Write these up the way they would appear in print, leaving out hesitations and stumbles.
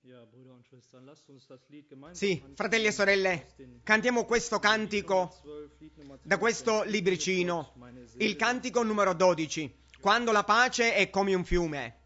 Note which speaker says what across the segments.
Speaker 1: Sì, fratelli e sorelle, cantiamo questo cantico da questo libricino, il cantico numero 12, quando la pace è come un fiume.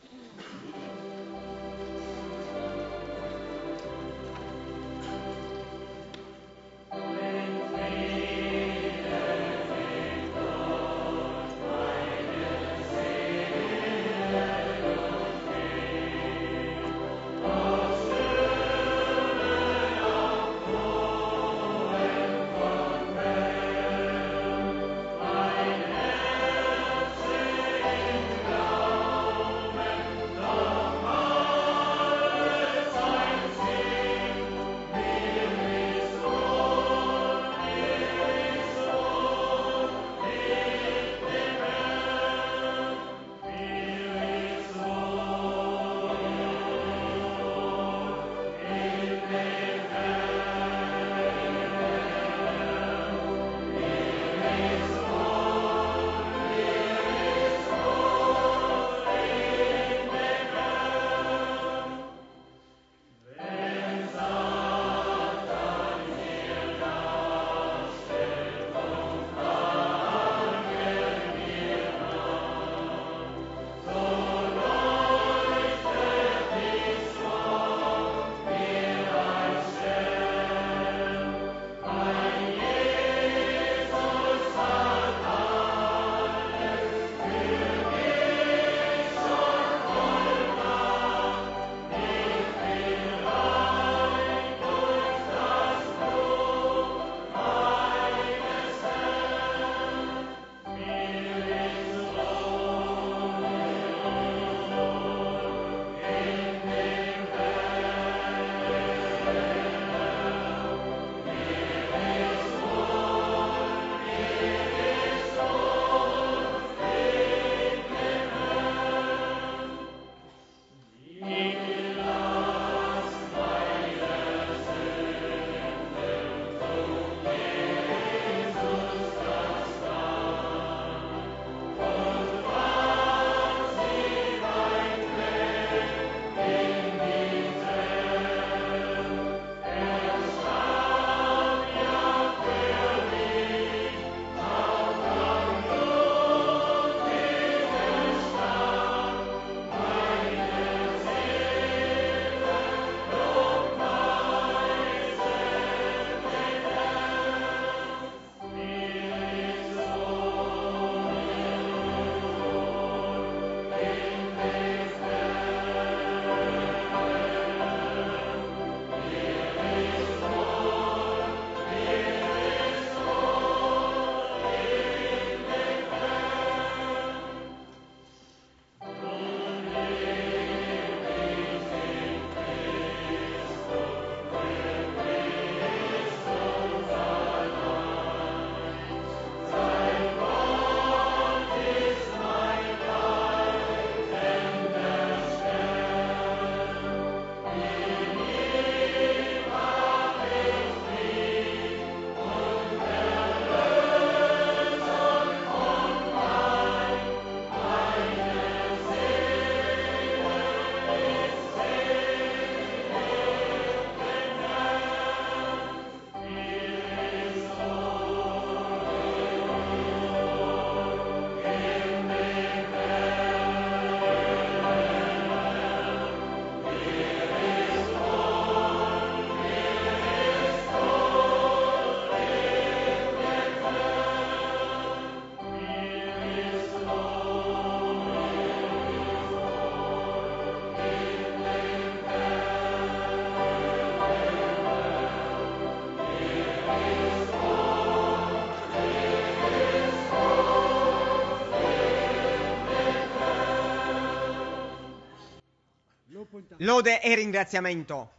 Speaker 1: Lode e ringraziamento.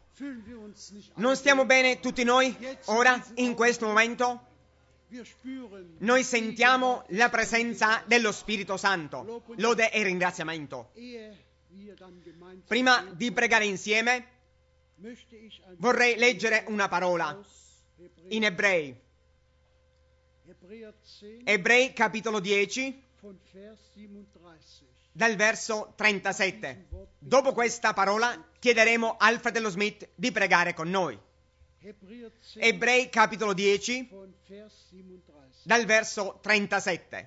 Speaker 1: Non stiamo bene tutti noi ora, in questo momento? Noi sentiamo la presenza dello Spirito Santo. Lode e ringraziamento. Prima di pregare insieme, vorrei leggere una parola in Ebrei. Ebrei capitolo 10, dal verso 37. Dopo questa parola chiederemo al fratello Smith di pregare con noi. Ebrei capitolo 10, dal verso 37.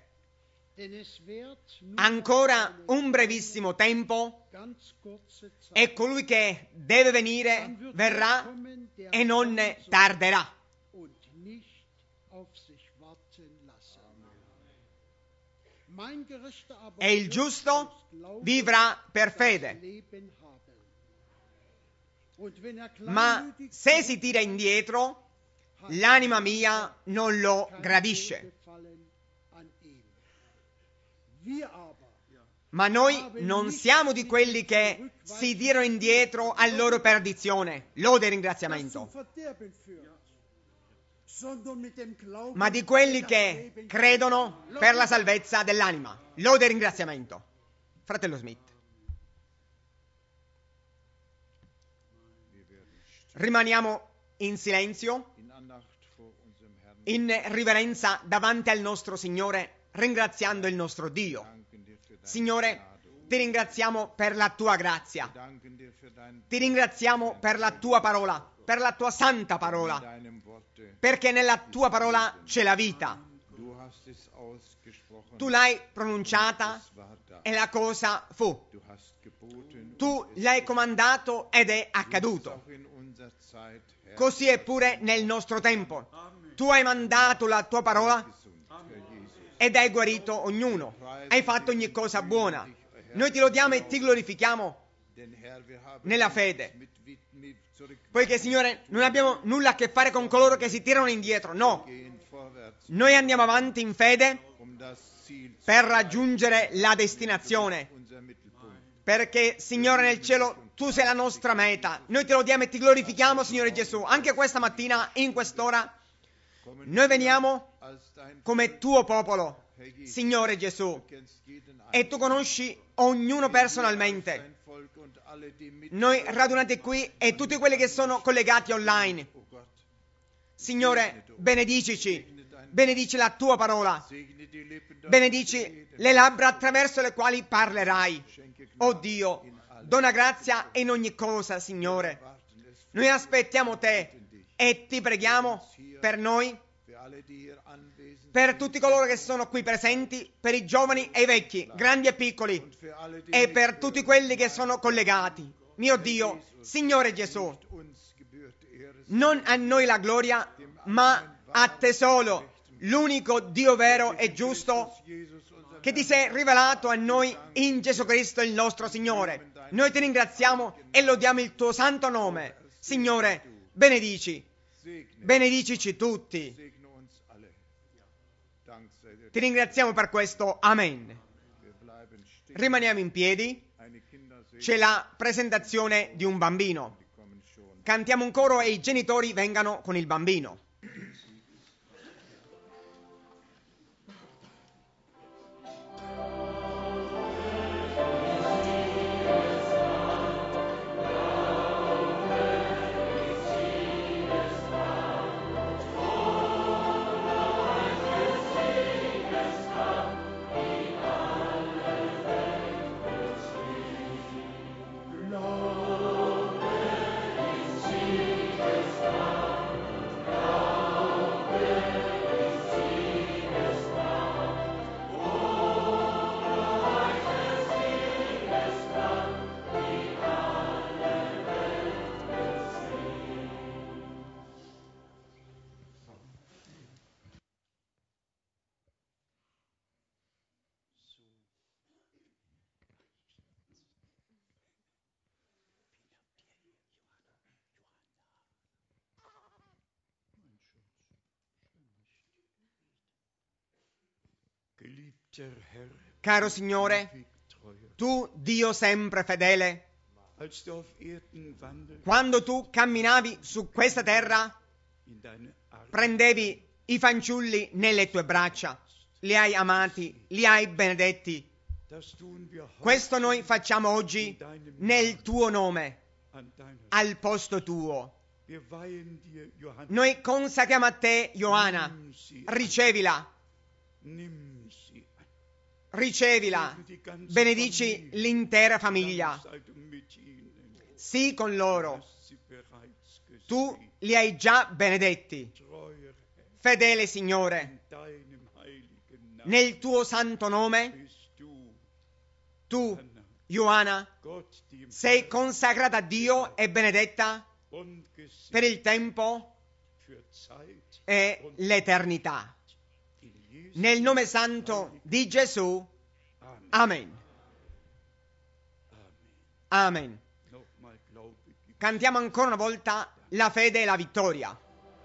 Speaker 1: Ancora un brevissimo tempo e colui che deve venire verrà e non tarderà. E il giusto vivrà per fede. Ma se si tira indietro, l'anima mia non lo gradisce. Ma noi non siamo di quelli che si tirano indietro a loro perdizione, lode e ringraziamento, ma di quelli che credono per la salvezza dell'anima, lode e ringraziamento. Fratello Smith. Rimaniamo in silenzio, in riverenza davanti al nostro Signore, ringraziando il nostro Dio. Signore, ti ringraziamo per la tua grazia, ti ringraziamo per la tua parola, per la tua santa parola, perché nella tua parola c'è la vita. Tu l'hai pronunciata e la cosa fu. Tu l'hai comandato ed è accaduto. Così è pure nel nostro tempo. Tu hai mandato la tua parola ed hai guarito ognuno. Hai fatto ogni cosa buona. Noi ti lodiamo e ti glorifichiamo nella fede. Poiché, Signore, non abbiamo nulla a che fare con coloro che si tirano indietro. No. Noi andiamo avanti in fede per raggiungere la destinazione. Perché, Signore, nel cielo tu sei la nostra meta. Noi ti lodiamo e ti glorifichiamo, Signore Gesù. Anche questa mattina, in quest'ora, noi veniamo come tuo popolo, Signore Gesù, e tu conosci ognuno personalmente. Noi radunati qui e tutti quelli che sono collegati online. Signore, benedicici, benedici la tua parola, benedici le labbra attraverso le quali parlerai. Oh Dio, dona grazia in ogni cosa, Signore. Noi aspettiamo te e ti preghiamo per noi, per tutti coloro che sono qui presenti, per i giovani e i vecchi, grandi e piccoli, e per tutti quelli che sono collegati. Mio Dio, Signore Gesù, non a noi la gloria, ma a te solo, l'unico Dio vero e giusto, che ti sei rivelato a noi in Gesù Cristo il nostro Signore. Noi ti ringraziamo e lodiamo il tuo santo nome. Signore, benedicici tutti. Ti ringraziamo per questo. Amen. Rimaniamo in piedi. C'è la presentazione di un bambino. Cantiamo un coro e i genitori vengano con il bambino. Caro Signore, tu Dio sempre fedele, quando tu camminavi su questa terra, prendevi i fanciulli nelle tue braccia, li hai amati, li hai benedetti. Questo noi facciamo oggi nel tuo nome, al posto tuo. Noi consacriamo a te Ioanna, ricevila. ricevila, benedici l'intera famiglia, sii con loro, tu li hai già benedetti. Fedele Signore, nel tuo santo nome, tu, Ioanna, sei consacrata a Dio e benedetta per il tempo e l'eternità. Nel nome santo di Gesù, amen. Amen. Cantiamo ancora una volta la fede e la vittoria.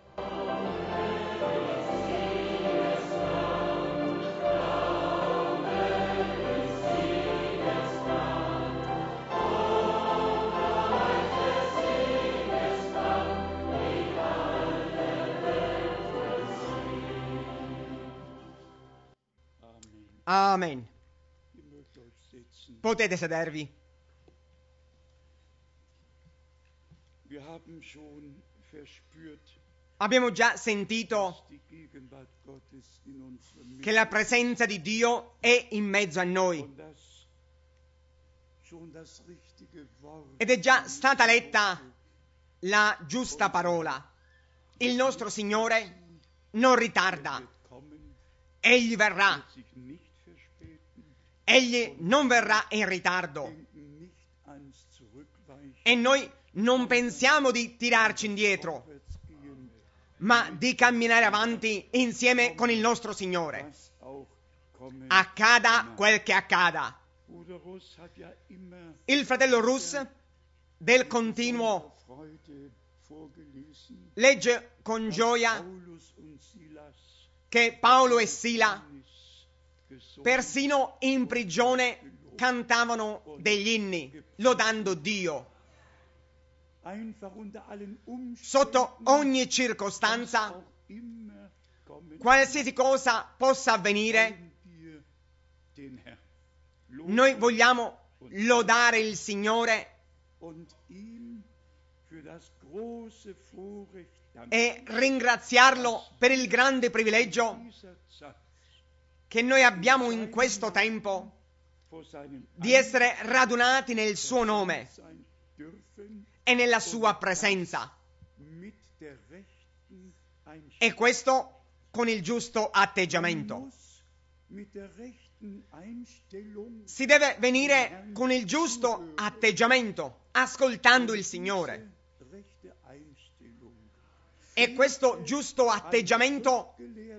Speaker 1: Amen. Potete sedervi. Abbiamo già sentito che la presenza di Dio è in mezzo a noi ed è già stata letta la giusta parola. Il nostro Signore non ritarda, Egli verrà. Egli non verrà in ritardo e noi non pensiamo di tirarci indietro, ma di camminare avanti insieme con il nostro Signore. Accada quel che accada. Il fratello Rus del continuo legge con gioia che Paolo e Sila persino in prigione cantavano degli inni lodando Dio. Sotto ogni circostanza, qualsiasi cosa possa avvenire, noi vogliamo lodare il Signore e ringraziarlo per il grande privilegio che noi abbiamo in questo tempo di essere radunati nel suo nome e nella sua presenza, e questo con il giusto atteggiamento. Si deve venire con il giusto atteggiamento, ascoltando il Signore. E questo giusto atteggiamento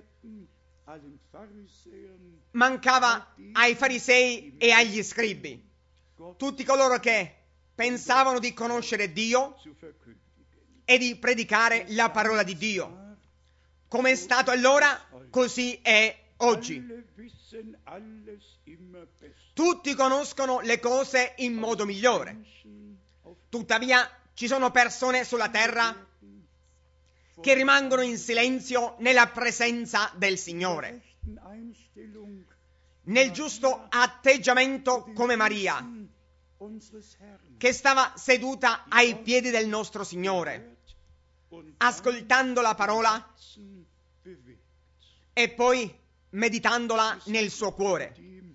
Speaker 1: mancava ai farisei e agli scribi, tutti coloro che pensavano di conoscere Dio e di predicare la parola di Dio. Come è stato allora, così è oggi. Tutti conoscono le cose in modo migliore. Tuttavia ci sono persone sulla terra che rimangono in silenzio nella presenza del Signore, nel giusto atteggiamento come Maria, che stava seduta ai piedi del nostro Signore, ascoltando la parola e poi meditandola nel suo cuore.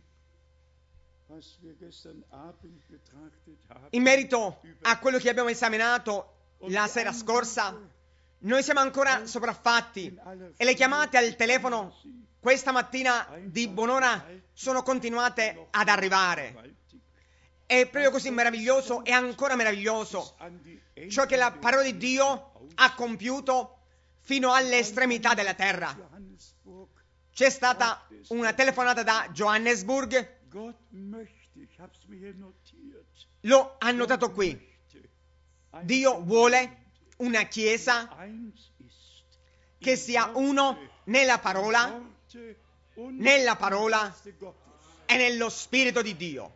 Speaker 1: In merito a quello che abbiamo esaminato la sera scorsa, noi siamo ancora sopraffatti e le chiamate al telefono questa mattina di buon'ora sono continuate ad arrivare. È proprio così meraviglioso e ancora meraviglioso ciò che la parola di Dio ha compiuto fino alle estremità della terra. C'è stata una telefonata da Johannesburg, l'ho annotato qui. Dio vuole una chiesa che sia uno nella parola e nello Spirito di Dio.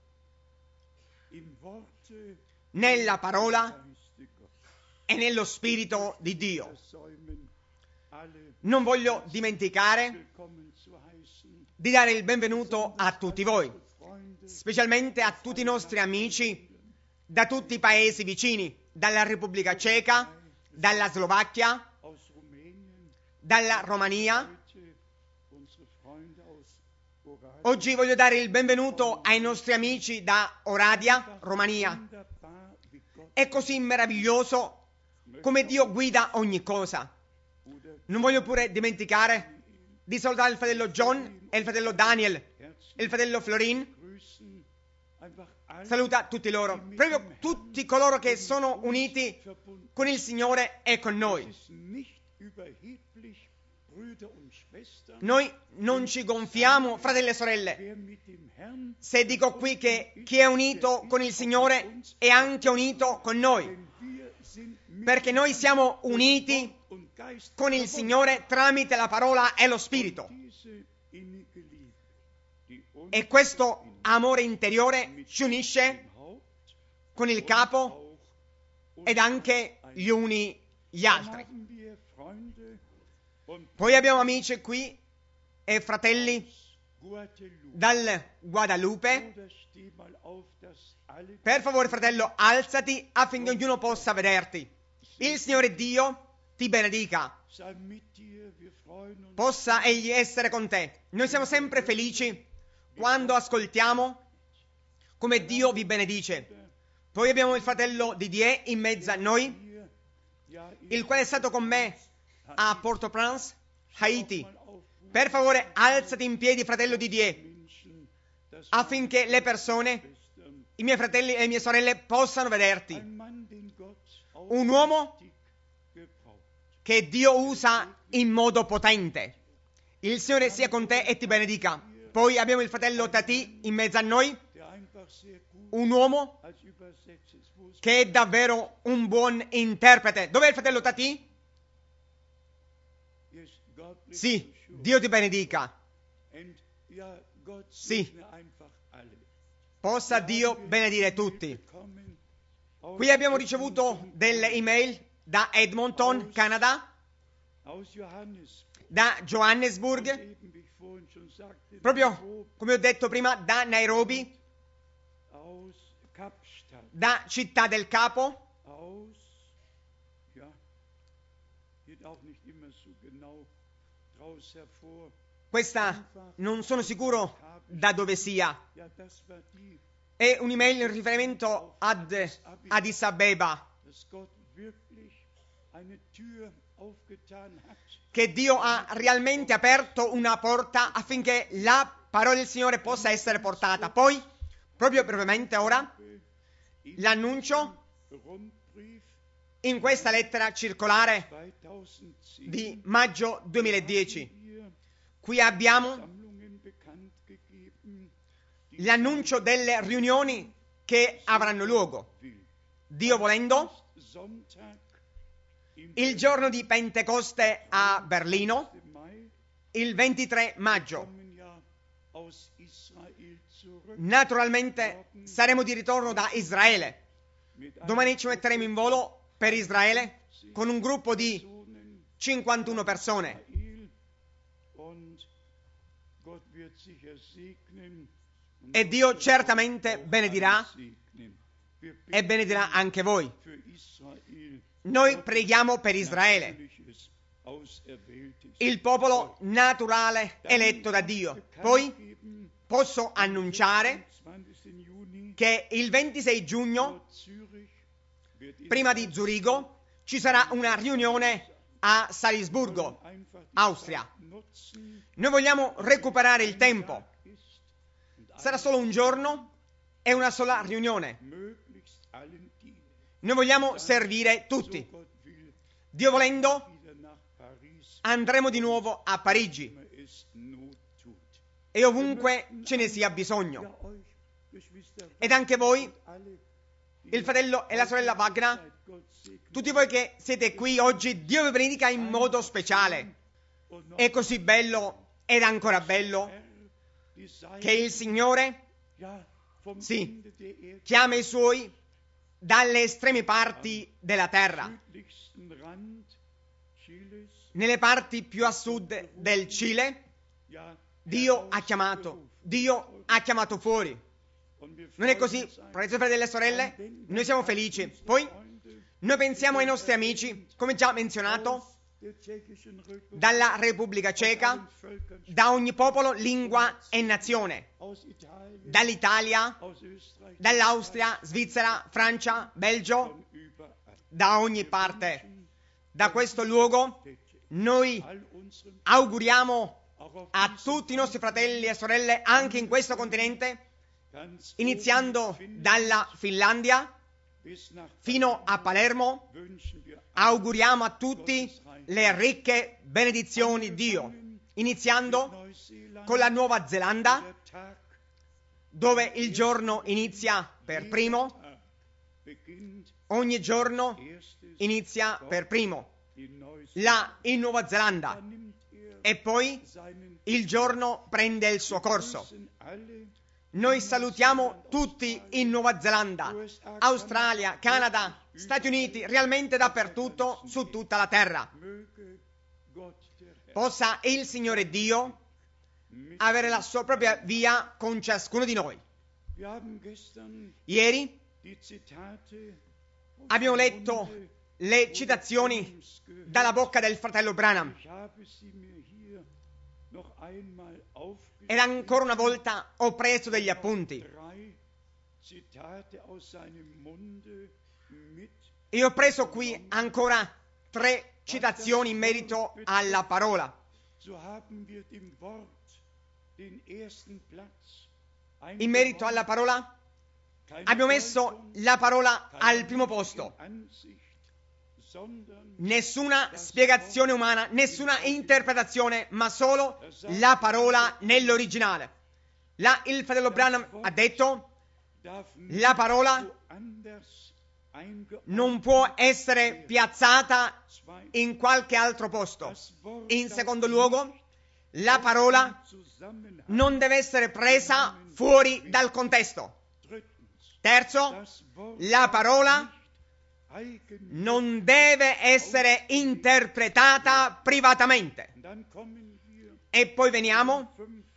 Speaker 1: Nella parola e nello Spirito di Dio. Non voglio dimenticare di dare il benvenuto a tutti voi, specialmente a tutti i nostri amici da tutti i paesi vicini, dalla Repubblica Ceca, dalla Slovacchia, dalla Romania, Oggi voglio dare il benvenuto ai nostri amici da Oradea, Romania. È così meraviglioso come Dio guida ogni cosa. Non voglio pure dimenticare di salutare il fratello John e il fratello Daniel e il fratello Florin. Saluta tutti loro, proprio tutti coloro che sono uniti con il Signore e con noi. Noi non ci gonfiamo, fratelli e sorelle, se dico qui che chi è unito con il Signore è anche unito con noi, perché noi siamo uniti con il Signore tramite la parola e lo Spirito. E questo amore interiore ci unisce con il capo ed anche gli uni gli altri. Poi abbiamo amici qui e fratelli dal Guadalupe. Per favore, fratello, alzati affinché ognuno possa vederti. Il Signore Dio ti benedica. Possa Egli essere con te. Noi siamo sempre felici quando ascoltiamo come Dio vi benedice. Poi abbiamo il fratello Didier in mezzo a noi, il quale è stato con me a Port-au-Prince, Haiti. Per favore, alzati in piedi, fratello Didier, affinché le persone, i miei fratelli e le mie sorelle, possano vederti. Un uomo che Dio usa in modo potente. Il Signore sia con te e ti benedica. Poi abbiamo il fratello Tati in mezzo a noi, un uomo che è davvero un buon interprete. Dov'è il fratello Tati? Sì, Dio ti benedica. Sì, possa Dio benedire tutti. Qui abbiamo ricevuto delle email da Edmonton, Canada, da Johannesburg, proprio come ho detto prima, da Nairobi, da Città del Capo, questa non sono sicuro da dove sia, è un'email in riferimento ad Addis Abeba, che Dio ha realmente aperto una porta affinché la parola del Signore possa essere portata. Poi, proprio brevemente ora, l'annuncio in questa lettera circolare di maggio 2010. Qui abbiamo l'annuncio delle riunioni che avranno luogo, Dio volendo, il giorno di Pentecoste a Berlino, il 23 maggio. Naturalmente saremo di ritorno da Israele. Domani ci metteremo in volo per Israele con un gruppo di 51 persone. E Dio certamente benedirà e benedirà anche voi. Noi preghiamo per Israele, il popolo naturale eletto da Dio. Poi posso annunciare che il 26 giugno, prima di Zurigo, ci sarà una riunione a Salisburgo, Austria. Noi vogliamo recuperare il tempo. Sarà solo un giorno e una sola riunione. Noi vogliamo servire tutti. Dio volendo, andremo di nuovo a Parigi e ovunque ce ne sia bisogno. Ed anche voi, il fratello e la sorella Wagner, tutti voi che siete qui oggi, Dio vi benedica in modo speciale. È così bello ed ancora bello che il Signore, sì, chiama i Suoi dalle estreme parti della terra, nelle parti più a sud del Cile. Dio ha chiamato fuori. Non è così, fratelli e sorelle? Noi siamo felici. Poi noi pensiamo ai nostri amici, come già menzionato, dalla Repubblica Ceca, da ogni popolo, lingua e nazione, dall'Italia, dall'Austria, Svizzera, Francia, Belgio, da ogni parte. Da questo luogo noi auguriamo a tutti i nostri fratelli e sorelle anche in questo continente, iniziando dalla Finlandia fino a Palermo, auguriamo a tutti le ricche benedizioni di Dio, iniziando con la Nuova Zelanda, dove il giorno inizia per primo, ogni giorno inizia per primo, là in Nuova Zelanda, e poi il giorno prende il suo corso. Noi salutiamo tutti in Nuova Zelanda, Australia, Canada, Stati Uniti, realmente dappertutto su tutta la terra. Possa il Signore Dio avere la sua propria via con ciascuno di noi. Ieri abbiamo letto le citazioni dalla bocca del fratello Branham. Ed ancora una volta ho preso degli appunti. E ho preso qui ancora 3 citazioni in merito alla parola. In merito alla parola abbiamo messo la parola al primo posto. Nessuna spiegazione umana, nessuna interpretazione, ma solo la parola nell'originale. Là il fratello Branham ha detto: la parola non può essere piazzata in qualche altro posto. In secondo luogo, la parola non deve essere presa fuori dal contesto. Terzo, la parola non deve essere interpretata privatamente. E poi veniamo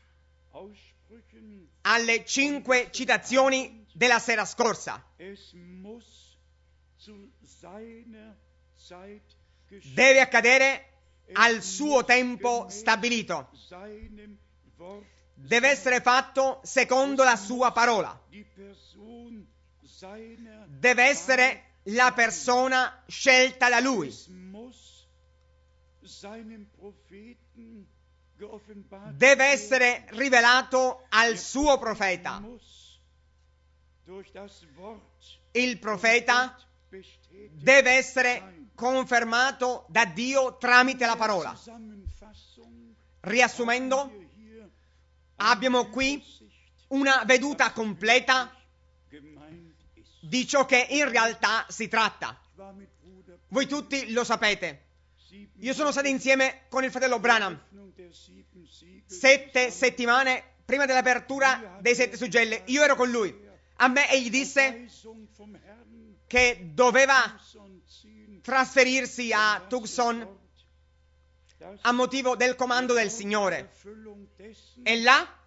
Speaker 1: alle 5 citazioni della sera scorsa. Deve accadere al suo tempo stabilito. Deve essere fatto secondo la sua parola. Deve essere la persona scelta da lui. Deve essere rivelato al suo profeta. Il profeta deve essere confermato da Dio tramite la parola. Riassumendo, abbiamo qui una veduta completa di ciò che in realtà si tratta. Voi tutti lo sapete. Io sono stato insieme con il fratello Branham 7 settimane prima dell'apertura dei 7 suggelli. Io ero con lui. A me egli disse che doveva trasferirsi a Tucson a motivo del comando del Signore. E là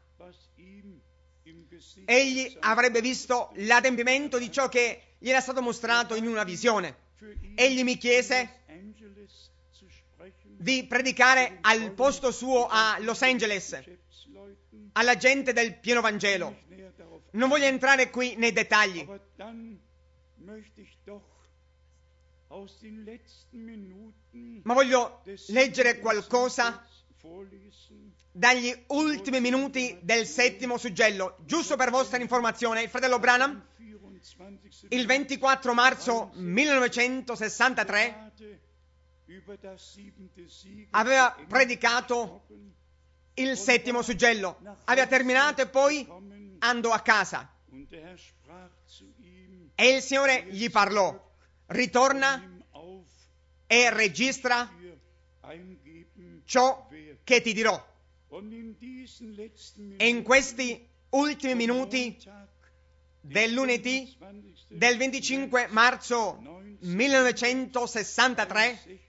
Speaker 1: egli avrebbe visto l'adempimento di ciò che gli era stato mostrato in una visione. Egli mi chiese di predicare al posto suo a Los Angeles, alla gente del pieno Vangelo. Non voglio entrare qui nei dettagli, ma voglio leggere qualcosa dagli ultimi minuti del 7° suggello. Giusto per vostra informazione, il fratello Branham, il 24 marzo 1963, aveva predicato il 7° suggello. Aveva terminato e poi andò a casa. E il Signore gli parlò: ritorna e registra ciò che ti dirò. E in questi ultimi minuti del lunedì del 25 marzo 1963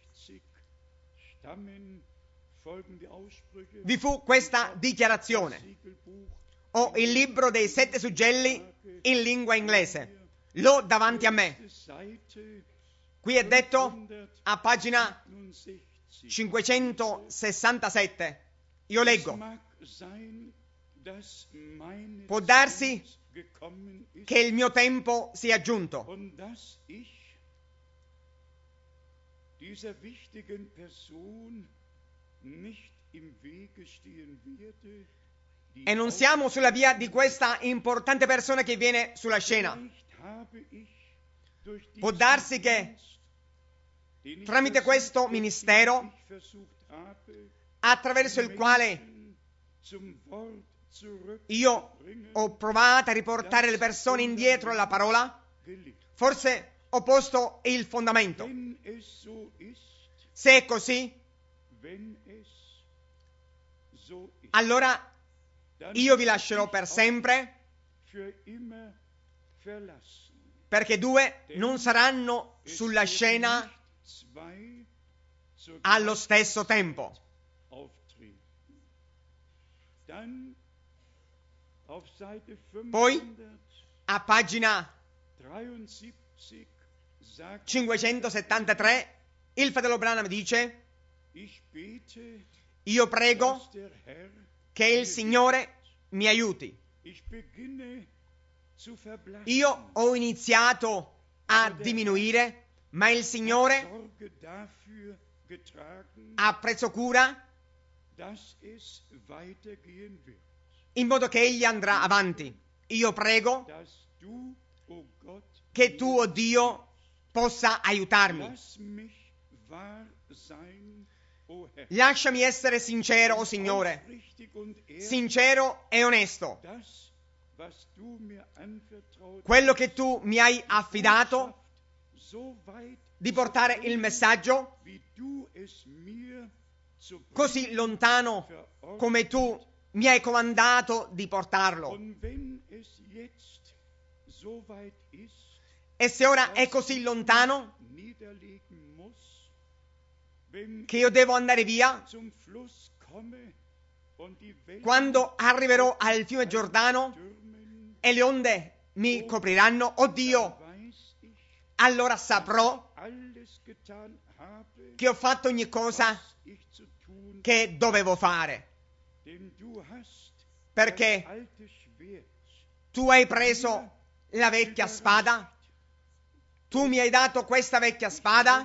Speaker 1: vi fu questa dichiarazione. Ho il libro dei 7 suggelli in lingua inglese. L'ho davanti a me. Qui è detto a pagina 567. Io leggo: può darsi che il mio tempo sia giunto e non siamo sulla via di questa importante persona che viene sulla scena. Può darsi che tramite questo ministero, attraverso il quale io ho provato a riportare le persone indietro alla parola, forse ho posto il fondamento. Se è così, allora io vi lascerò per sempre, perché due non saranno sulla scena allo stesso tempo. Poi, a pagina 573, il fratello Branham dice: io prego che il Signore mi aiuti. Io ho iniziato a diminuire, ma il Signore ha preso cura in modo che Egli andrà avanti. Io prego che tu, oh Dio, possa aiutarmi. Lasciami essere sincero, oh Signore, sincero e onesto. Quello che tu mi hai affidato di portare il messaggio così lontano come tu mi hai comandato di portarlo. E se ora è così lontano che io devo andare via, quando arriverò al fiume Giordano e le onde mi copriranno, oh Dio, allora saprò che ho fatto ogni cosa che dovevo fare, perché tu hai preso la vecchia spada, tu mi hai dato questa vecchia spada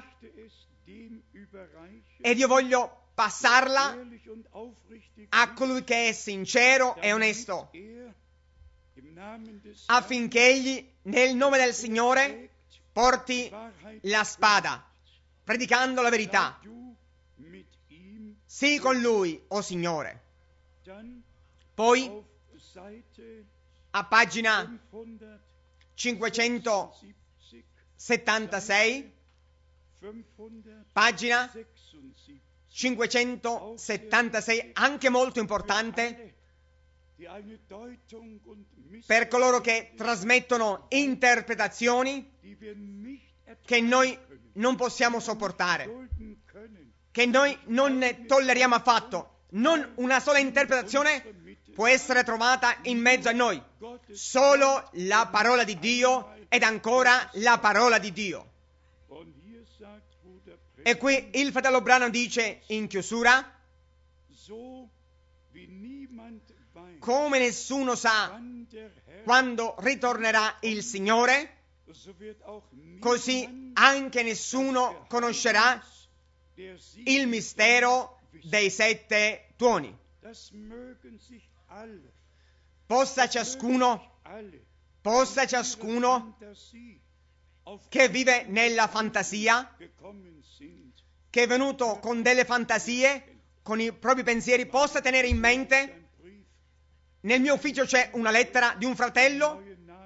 Speaker 1: ed io voglio passarla a colui che è sincero e onesto, affinché egli nel nome del Signore porti la spada, predicando la verità. Sii con lui, o Signore. Poi, a pagina 576, pagina 576, anche molto importante per coloro che trasmettono interpretazioni che noi non possiamo sopportare, che noi non ne tolleriamo affatto. Non una sola interpretazione può essere trovata in mezzo a noi, solo la parola di Dio ed ancora la parola di Dio. E qui il fratello Branham dice in chiusura: come nessuno sa quando ritornerà il Signore, così anche nessuno conoscerà il mistero dei 7 tuoni. Possa ciascuno che vive nella fantasia, che è venuto con delle fantasie, con i propri pensieri, possa tenere in mente: nel mio ufficio c'è una lettera di un fratello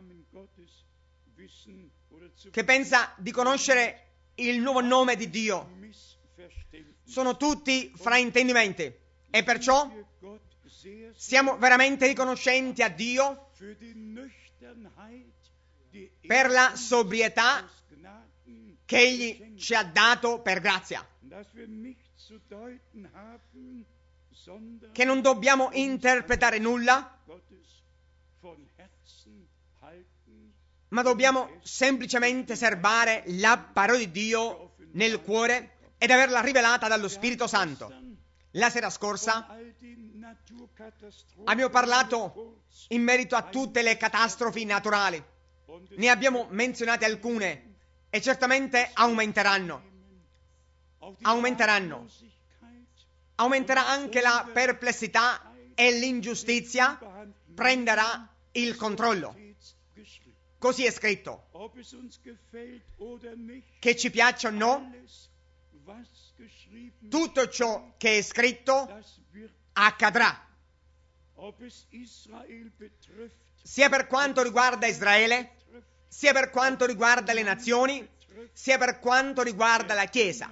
Speaker 1: che pensa di conoscere il nuovo nome di Dio. Sono tutti fraintendimenti e perciò siamo veramente riconoscenti a Dio per la sobrietà che Egli ci ha dato per grazia, che non dobbiamo interpretare nulla, ma dobbiamo semplicemente serbare la parola di Dio nel cuore ed averla rivelata dallo Spirito Santo. La sera scorsa abbiamo parlato in merito a tutte le catastrofi naturali. Ne abbiamo menzionate alcune e certamente aumenteranno. Aumenterà anche la perplessità e l'ingiustizia prenderà il controllo. Così è scritto. Che ci piaccia o no, tutto ciò che è scritto accadrà. Sia per quanto riguarda Israele, sia per quanto riguarda le nazioni, sia per quanto riguarda la Chiesa.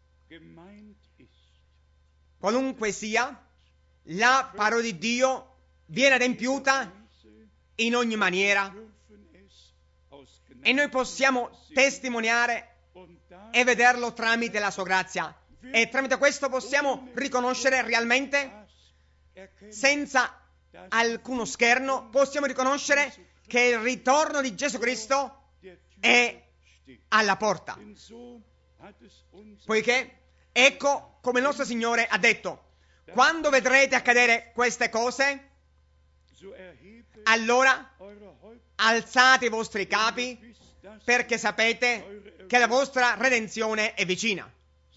Speaker 1: Qualunque sia, la parola di Dio viene adempiuta in ogni maniera e noi possiamo testimoniare e vederlo tramite la sua grazia, e tramite questo possiamo riconoscere realmente, senza alcuno scherno, possiamo riconoscere che il ritorno di Gesù Cristo è alla porta, poiché ecco come il nostro Signore ha detto: quando vedrete accadere queste cose, allora alzate i vostri capi, perché sapete che la vostra redenzione è vicina.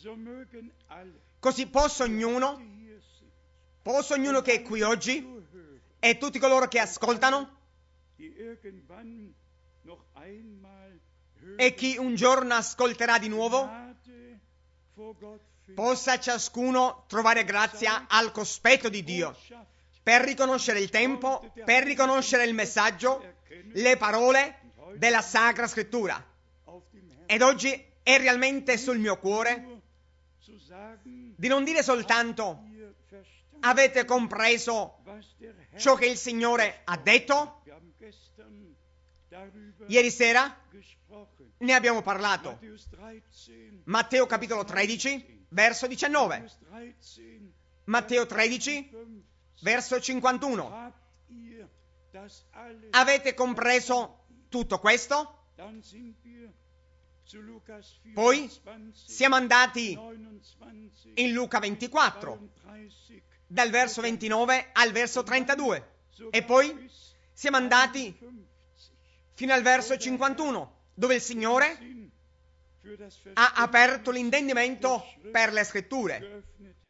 Speaker 1: Così possa ognuno che è qui oggi e tutti coloro che ascoltano e chi un giorno ascolterà di nuovo, possa ciascuno trovare grazia al cospetto di Dio per riconoscere il tempo, per riconoscere il messaggio, le parole della Sacra Scrittura. Ed oggi è realmente sul mio cuore di non dire soltanto: avete compreso ciò che il Signore ha detto? Ieri sera ne abbiamo parlato. Matteo capitolo 13, verso 19. Matteo 13, verso 51. Avete compreso tutto questo? Poi siamo andati in Luca 24, dal verso 29 al verso 32, e poi siamo andati fino al verso 51, dove il Signore ha aperto l'intendimento per le Scritture.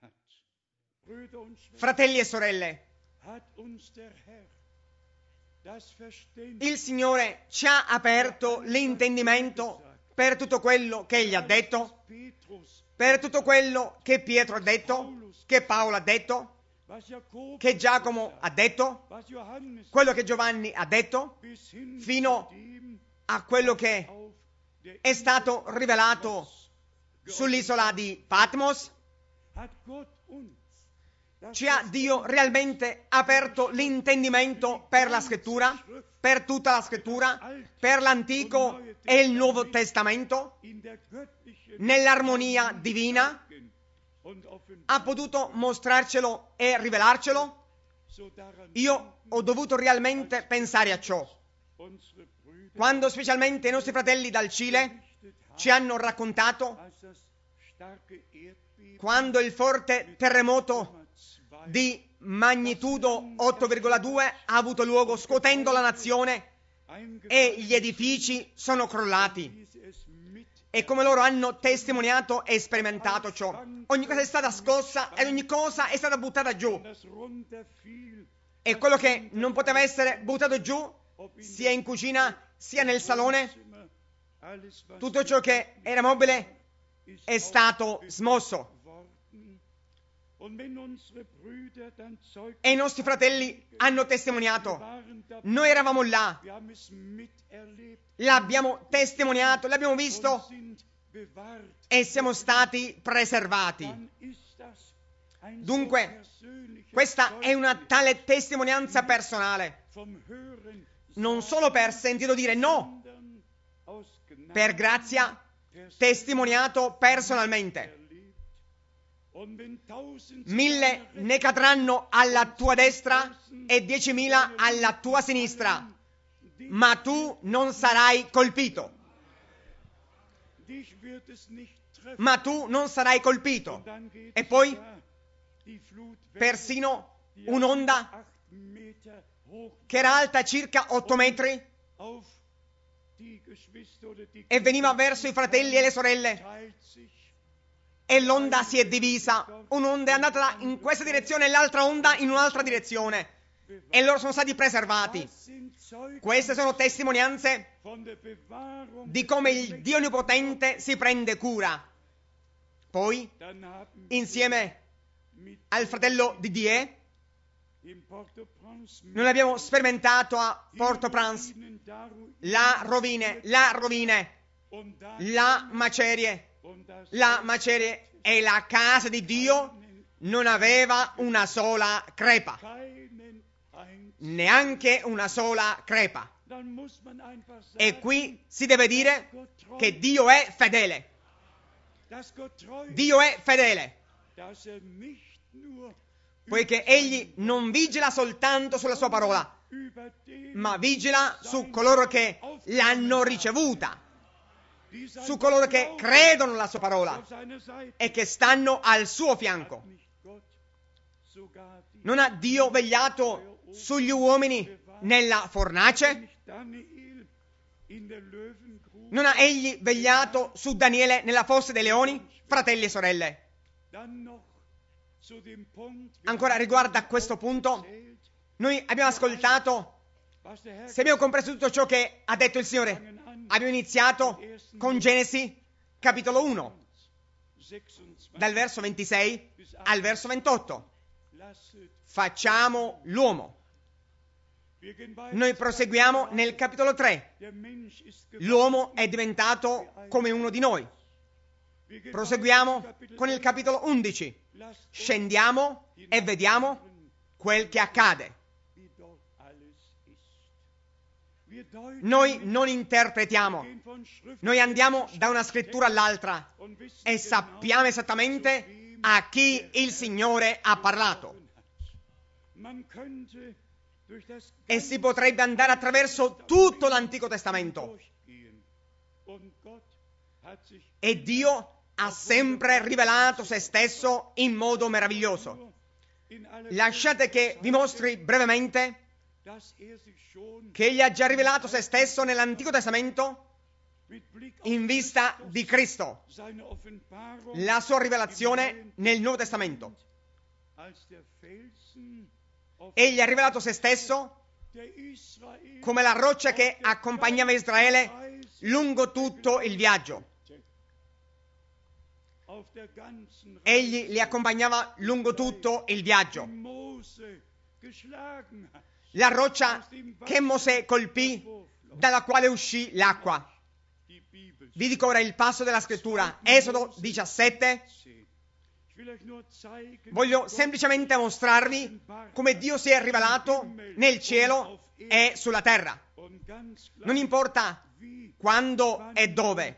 Speaker 1: Fratelli e sorelle, il Signore ci ha aperto l'intendimento per tutto quello che Egli ha detto, per tutto quello che Pietro ha detto, che Paolo ha detto, che Giacomo ha detto, quello che Giovanni ha detto, fino a quello che è stato rivelato sull'isola di Patmos. Ci ha Dio realmente aperto l'intendimento per la Scrittura, per tutta la Scrittura, per l'Antico e il Nuovo Testamento, nell'armonia divina. Ha potuto mostrarcelo e rivelarcelo. Io ho dovuto realmente pensare a ciò. Quando specialmente i nostri fratelli dal Cile ci hanno raccontato quando il forte terremoto di magnitudo 8,2 ha avuto luogo, scuotendo la nazione, e gli edifici sono crollati, e come loro hanno testimoniato e sperimentato ciò. Ogni cosa è stata scossa e ogni cosa è stata buttata giù, e quello che non poteva essere buttato giù, sia in cucina sia nel salone, tutto ciò che era mobile è stato smosso. E i nostri fratelli hanno testimoniato: noi eravamo là, l'abbiamo testimoniato, l'abbiamo visto e siamo stati preservati. Dunque, questa è una tale testimonianza personale, non solo per sentito dire, no, per grazia, testimoniato personalmente. 1000 ne cadranno alla tua destra e 10.000 alla tua sinistra, ma tu non sarai colpito. ma tu non sarai colpito. E poi persino un'onda che era alta circa 8 metri e veniva verso i fratelli e le sorelle, e l'onda si è divisa. Un'onda è andata in questa direzione e l'altra onda in un'altra direzione, e loro sono stati preservati. Queste sono testimonianze di come il Dio Onnipotente si prende cura. Poi, insieme al fratello Didier, noi abbiamo sperimentato a Port-au-Prince la rovina, la macerie. La macerie e la casa di Dio non aveva una sola crepa, neanche una sola crepa. E qui si deve dire che Dio è fedele. Dio è fedele, poiché Egli non vigila soltanto sulla sua parola, ma vigila su coloro che l'hanno ricevuta, su coloro che credono nella sua parola e che stanno al suo fianco. Non ha Dio vegliato sugli uomini nella fornace? Non ha Egli vegliato su Daniele nella fossa dei leoni? Fratelli e sorelle, ancora riguardo a questo punto, noi abbiamo ascoltato, se abbiamo compreso tutto ciò che ha detto il Signore, abbiamo iniziato con Genesi capitolo 1, dal verso 26 al verso 28. Facciamo l'uomo. Noi proseguiamo nel capitolo 3. L'uomo è diventato come uno di noi. Proseguiamo con il capitolo 11. Scendiamo e vediamo quel che accade. Noi non interpretiamo, noi andiamo da una scrittura all'altra e sappiamo esattamente a chi il Signore ha parlato. E si potrebbe andare attraverso tutto l'Antico Testamento. E Dio ha sempre rivelato se stesso in modo meraviglioso. Lasciate che vi mostri brevemente che Egli ha già rivelato se stesso nell'Antico Testamento in vista di Cristo, la sua rivelazione nel Nuovo Testamento. Egli ha rivelato se stesso come la roccia che accompagnava Israele lungo tutto il viaggio. Egli li accompagnava lungo tutto il viaggio. La roccia che Mosè colpì, dalla quale uscì l'acqua. Vi dico ora il passo della scrittura, Esodo 17. Voglio semplicemente mostrarvi come Dio si è rivelato nel cielo e sulla terra. Non importa quando e dove.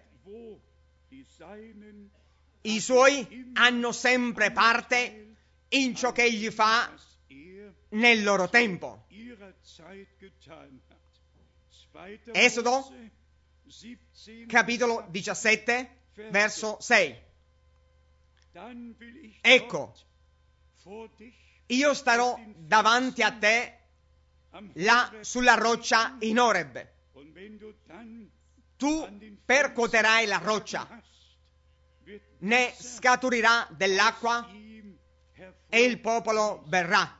Speaker 1: I suoi hanno sempre parte in ciò che Egli fa nel loro tempo. Esodo capitolo 17 verso 6. Ecco, io starò davanti a te là sulla roccia in Oreb. Tu percuoterai la roccia, ne scaturirà dell'acqua e il popolo berrà.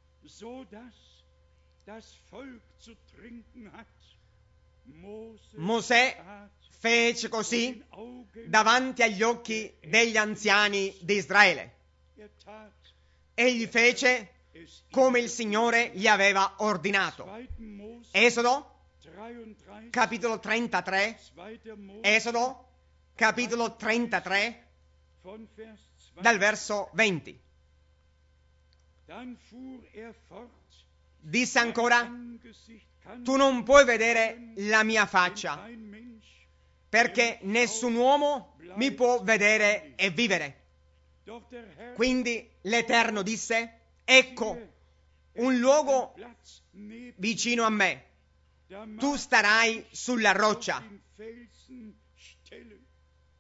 Speaker 1: Mosè fece così davanti agli occhi degli anziani di Israele. Egli fece come il Signore gli aveva ordinato. Esodo capitolo 33. Esodo capitolo 33 dal verso 20. Disse ancora: tu non puoi vedere la mia faccia, perché nessun uomo mi può vedere e vivere. Quindi l'Eterno disse: ecco un luogo vicino a me, 'Tu starai sulla roccia.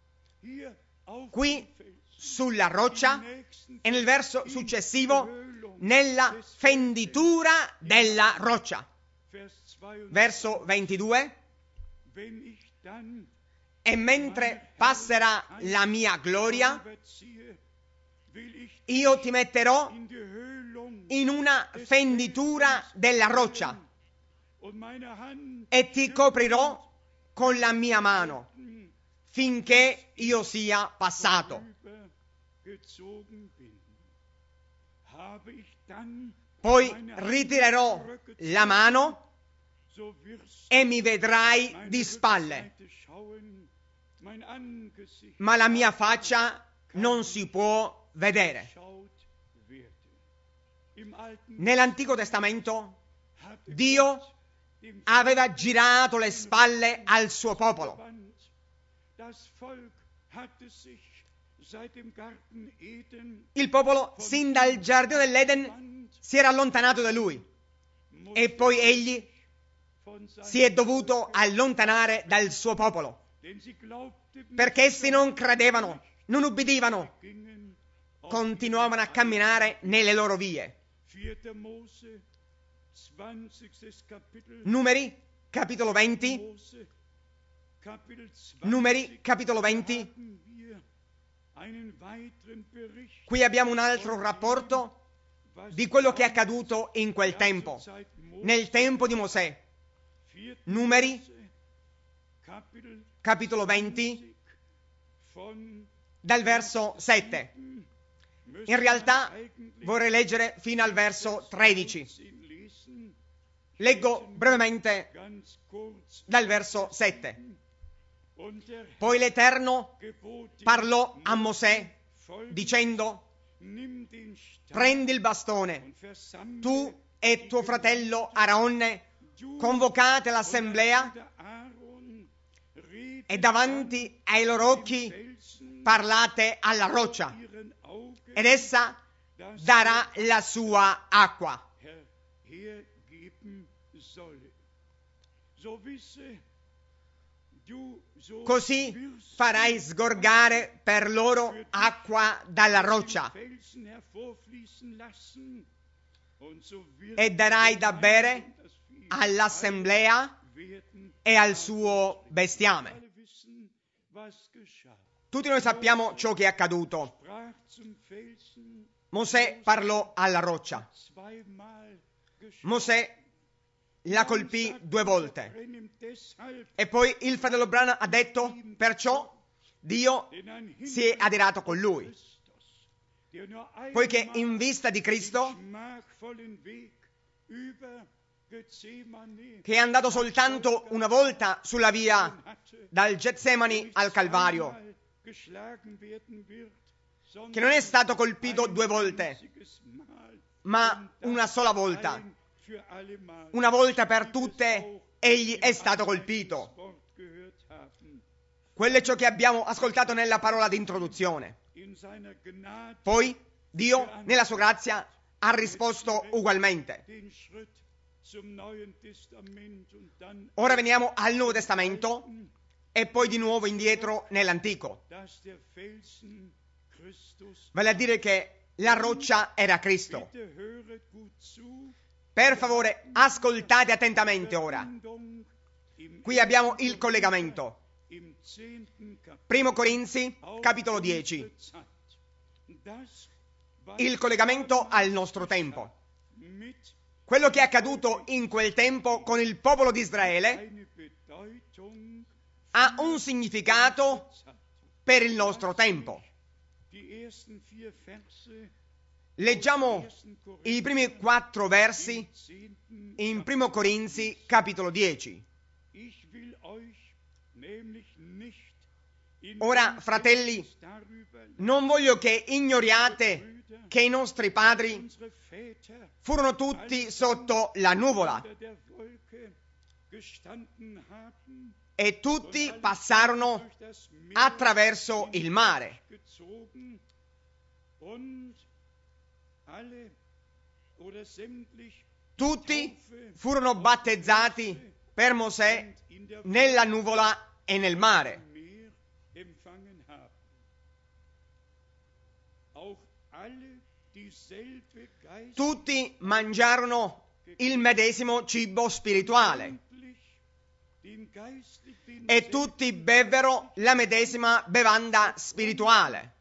Speaker 1: qui sulla roccia e nel verso successivo nella fenditura della roccia. Verso 22. E mentre passerà la mia gloria, io ti metterò in una fenditura della roccia e ti coprirò con la mia mano finché io sia passato. Poi ritirerò la mano e mi vedrai di spalle, ma la mia faccia non si può vedere. Nell'Antico Testamento Dio aveva girato le spalle al suo popolo. Il popolo sin dal giardino dell'Eden si era allontanato da lui e poi egli si è dovuto allontanare dal suo popolo perché essi non credevano, non ubbidivano, continuavano a camminare nelle loro vie. Numeri capitolo 20. Numeri capitolo 20. Qui abbiamo un altro rapporto di quello che è accaduto in quel tempo, nel tempo di Mosè. Numeri capitolo 20 dal verso 7. In realtà vorrei leggere fino al verso 13. Leggo brevemente dal verso 7. Poi l'Eterno parlò a Mosè dicendo: prendi il bastone, tu e tuo fratello Aaronne, convocate l'assemblea e davanti ai loro occhi parlate alla roccia ed essa darà la sua acqua. Così farai sgorgare per loro acqua dalla roccia e darai da bere all'assemblea e al suo bestiame. Tutti noi sappiamo ciò che è accaduto. Mosè parlò alla roccia. Mosè la colpì 2 volte. E poi il fratello Branham ha detto: perciò Dio si è adirato con lui, poiché in vista di Cristo, che è andato soltanto una volta sulla via dal Getsemani al Calvario, che non è stato colpito 2 volte, ma una sola volta. Una volta per tutte egli è stato colpito. Quello è ciò che abbiamo ascoltato nella parola di introduzione. Poi Dio, nella sua grazia, ha risposto ugualmente. Ora veniamo al Nuovo Testamento e poi di nuovo indietro nell'Antico. Vale a dire che la roccia era Cristo. Per favore, ascoltate attentamente ora. Qui abbiamo il collegamento. 1 Corinzi, capitolo 10. Il collegamento al nostro tempo. Quello che è accaduto in quel tempo con il popolo di Israele ha un significato per il nostro tempo. Leggiamo i primi 4 versi in 1 Corinzi, capitolo 10. Ora, fratelli, non voglio che ignoriate che i nostri padri furono tutti sotto la nuvola e tutti passarono attraverso il mare. Tutti furono battezzati per Mosè nella nuvola e nel mare. Tutti mangiarono il medesimo cibo spirituale e tutti bevvero la medesima bevanda spirituale,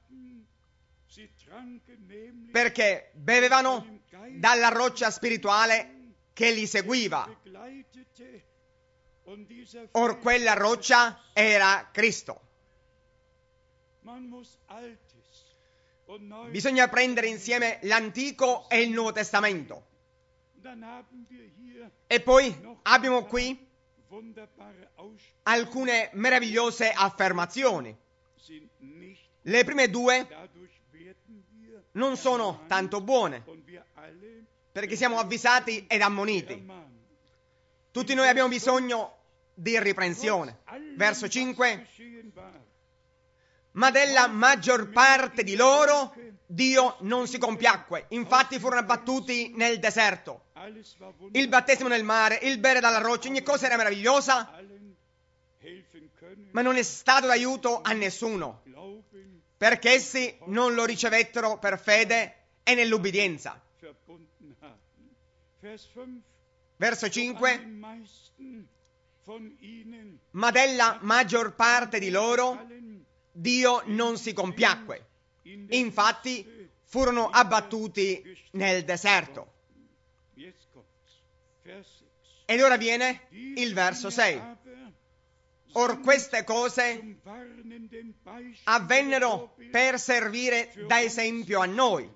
Speaker 1: perché bevevano dalla roccia spirituale che li seguiva. Or quella roccia era Cristo. Bisogna prendere insieme l'Antico e il Nuovo Testamento. E poi abbiamo qui alcune meravigliose affermazioni. Le prime due non sono tanto buone, perché siamo avvisati ed ammoniti. Tutti noi abbiamo bisogno di riprensione. Verso 5. Ma della maggior parte di loro Dio non si compiacque, infatti furono abbattuti nel deserto. Il battesimo nel mare, il bere dalla roccia, ogni cosa era meravigliosa, ma non è stato d'aiuto a nessuno, perché essi non lo ricevettero per fede e nell'ubbidienza. Verso 5. Ma della maggior parte di loro Dio non si compiacque, infatti furono abbattuti nel deserto. Ed ora viene il verso 6. Or queste cose avvennero per servire da esempio a noi,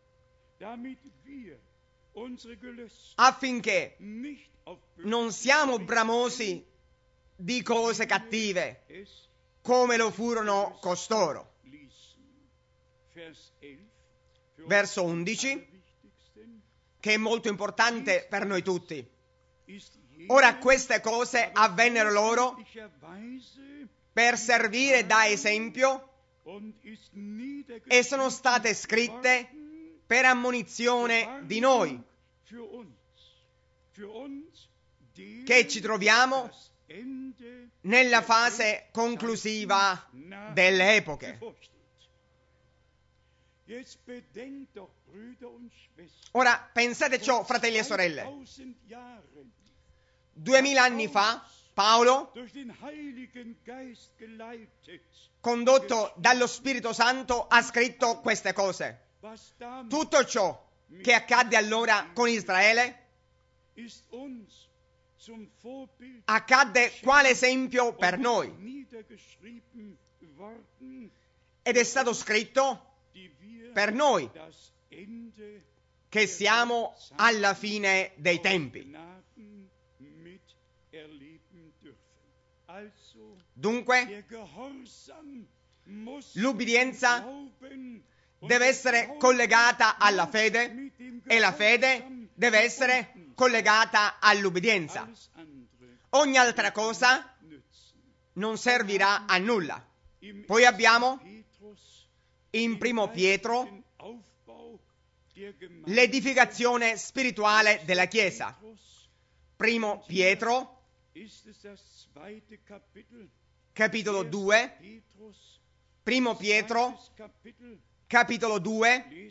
Speaker 1: affinché non siamo bramosi di cose cattive, come lo furono costoro. Verso 11, che è molto importante per noi tutti. Ora queste cose avvennero loro per servire da esempio e sono state scritte per ammonizione di noi, che ci troviamo nella fase conclusiva delle epoche. Ora pensate ciò, fratelli e sorelle. 2000 anni fa Paolo, condotto dallo Spirito Santo, ha scritto queste cose. Tutto ciò che accadde allora con Israele accadde quale esempio per noi ed è stato scritto per noi che siamo alla fine dei tempi. Dunque, l'ubbidienza deve essere collegata alla fede e la fede deve essere collegata all'ubbidienza. Ogni altra cosa non servirà a nulla. Poi abbiamo in Primo Pietro l'edificazione spirituale della Chiesa. Primo Pietro, capitolo 2. Primo Pietro, capitolo 2.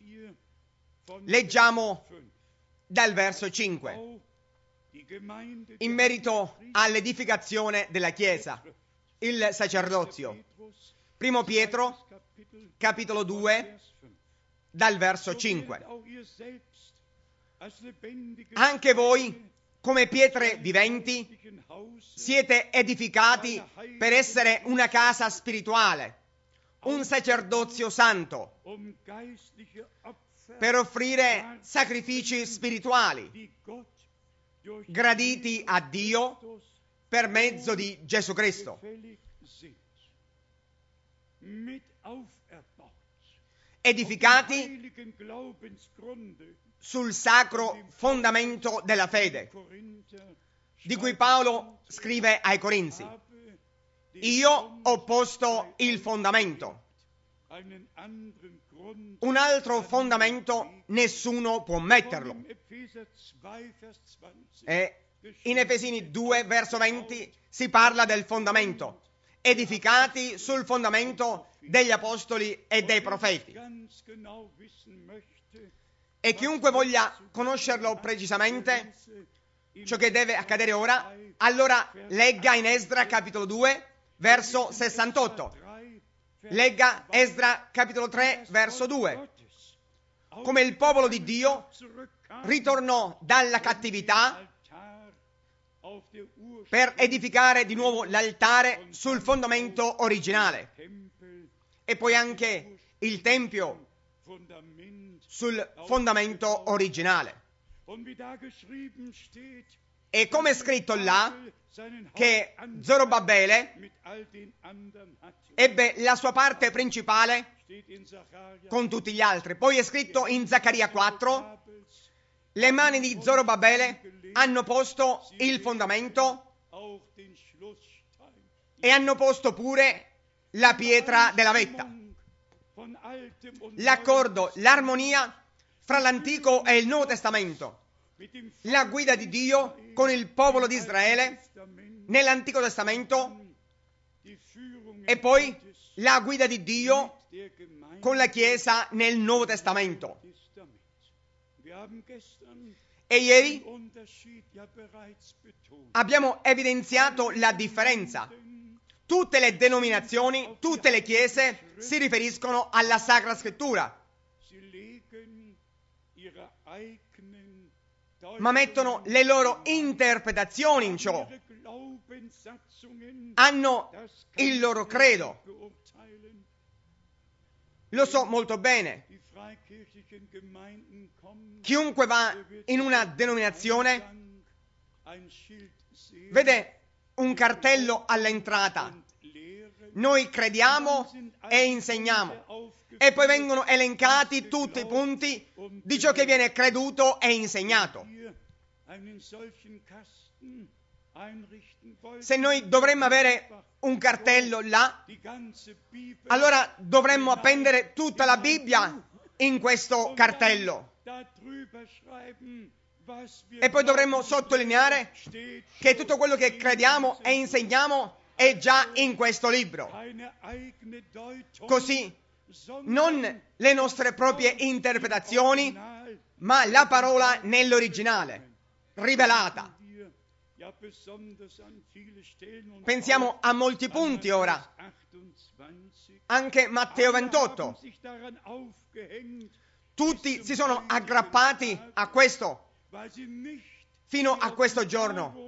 Speaker 1: Leggiamo dal verso 5. In merito all'edificazione della Chiesa, il sacerdozio. Primo Pietro, capitolo 2, dal verso 5. Anche voi, come pietre viventi, siete edificati per essere una casa spirituale, un sacerdozio santo, per offrire sacrifici spirituali, graditi a Dio per mezzo di Gesù Cristo. Edificati sul sacro fondamento della fede, di cui Paolo scrive ai Corinzi: io ho posto il fondamento, un altro fondamento nessuno può metterlo. E in Efesini 2, verso 20, si parla del fondamento. edificati sul fondamento degli apostoli e dei profeti. E chiunque voglia conoscerlo precisamente, ciò che deve accadere ora, allora legga in Esdra capitolo 2, verso 68. Legga Esdra capitolo 3, verso 2. Come il popolo di Dio ritornò dalla cattività per edificare di nuovo l'altare sul fondamento originale. E poi anche il Tempio sul fondamento originale. E come è scritto là, che Zorobabele ebbe la sua parte principale con tutti gli altri. Poi è scritto in Zaccaria 4, le mani di Zorobabele hanno posto il fondamento e hanno posto pure la pietra della vetta. L'accordo, l'armonia fra l'Antico e il Nuovo Testamento, la guida di Dio con il popolo di Israele nell'Antico Testamento e poi la guida di Dio con la Chiesa nel Nuovo Testamento. E ieri abbiamo evidenziato la differenza. Tutte le denominazioni, tutte le chiese si riferiscono alla Sacra Scrittura, ma mettono le loro interpretazioni in ciò. Hanno il loro credo. Lo so molto bene. Chiunque va in una denominazione vede un cartello all'entrata. Noi crediamo e insegniamo. E poi vengono elencati tutti i punti di ciò che viene creduto e insegnato. Se noi dovremmo avere un cartello là, allora dovremmo appendere tutta la Bibbia in questo cartello. E poi dovremmo sottolineare che tutto quello che crediamo e insegniamo è già in questo libro. Così non le nostre proprie interpretazioni, ma la parola nell'originale, rivelata. Pensiamo a molti punti ora, anche Matteo 28. Tutti si sono aggrappati a questo fino a questo giorno,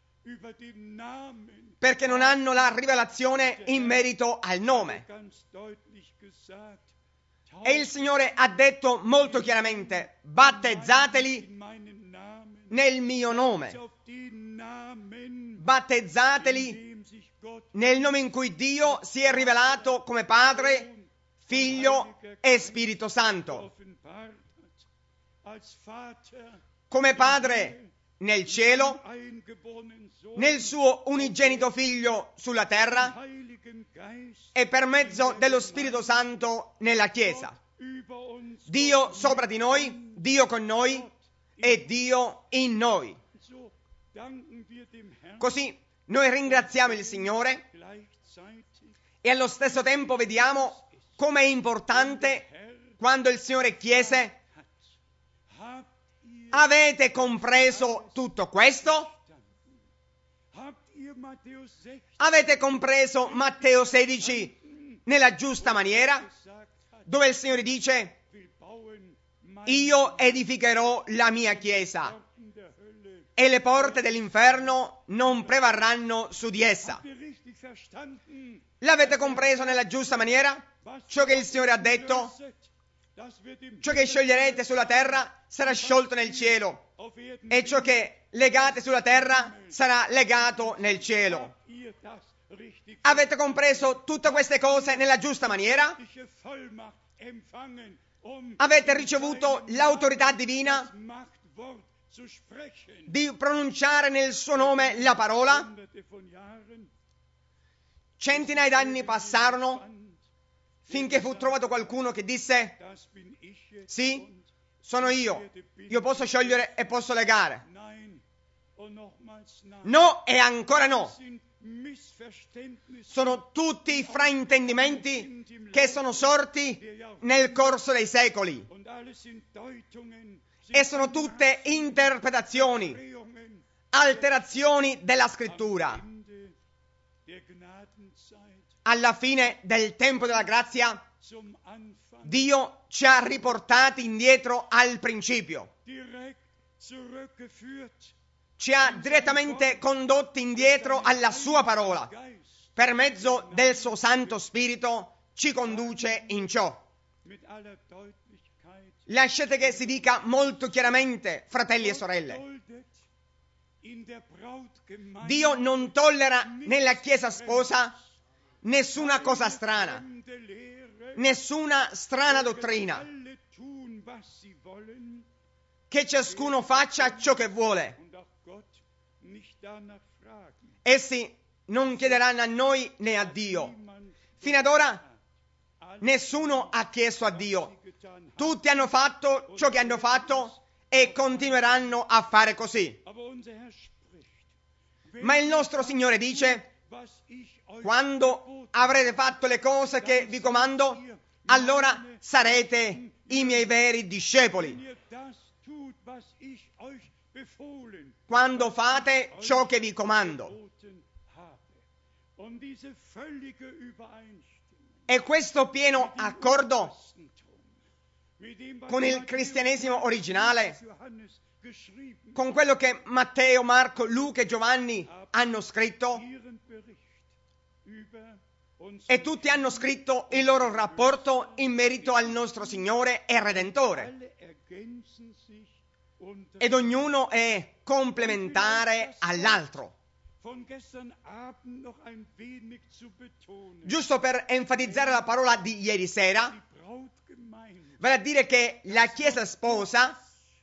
Speaker 1: perché non hanno la rivelazione in merito al nome. E il Signore ha detto molto chiaramente: battezzateli nel mio nome. Battezzateli nel nome in cui Dio si è rivelato come Padre, Figlio e Spirito Santo. Come Padre nel cielo, nel suo unigenito Figlio sulla terra e per mezzo dello Spirito Santo nella Chiesa. Dio sopra di noi, Dio con noi e Dio in noi. Così noi ringraziamo il Signore e allo stesso tempo vediamo come è importante quando il Signore chiese: avete compreso tutto questo? Avete compreso Matteo 16 nella giusta maniera, dove il Signore dice: io edificherò la mia chiesa e le porte dell'inferno non prevarranno su di essa. L'avete compreso nella giusta maniera? Ciò che il Signore ha detto? Ciò che scioglierete sulla terra sarà sciolto nel cielo, e ciò che legate sulla terra sarà legato nel cielo. Avete compreso tutte queste cose nella giusta maniera? Avete ricevuto l'autorità divina di pronunciare nel suo nome la parola? Centinaia d'anni passarono finché fu trovato qualcuno che disse: sì, sono io posso sciogliere e posso legare. No e ancora no. Sono tutti fraintendimenti che sono sorti nel corso dei secoli e sono tutte interpretazioni, alterazioni della scrittura. Alla fine del tempo della grazia, Dio ci ha riportati indietro al principio. Ci ha direttamente condotti indietro alla sua parola. Per mezzo del suo Santo Spirito ci conduce in ciò. Lasciate che si dica molto chiaramente, fratelli e sorelle. Dio non tollera nella Chiesa sposa nessuna cosa strana, nessuna strana dottrina. Che ciascuno faccia ciò che vuole. Essi non chiederanno a noi né a Dio. Fino ad ora nessuno ha chiesto a Dio. Tutti hanno fatto ciò che hanno fatto e continueranno a fare così. Ma il nostro Signore dice: quando avrete fatto le cose che vi comando, allora sarete i miei veri discepoli. Quando fate ciò che vi comando. E questo pieno accordo con il cristianesimo originale, con quello che Matteo, Marco, Luca e Giovanni hanno scritto, e tutti hanno scritto il loro rapporto in merito al nostro Signore e Redentore. Ed ognuno è complementare all'altro. Giusto per enfatizzare la parola di ieri sera, vale a dire che la Chiesa sposa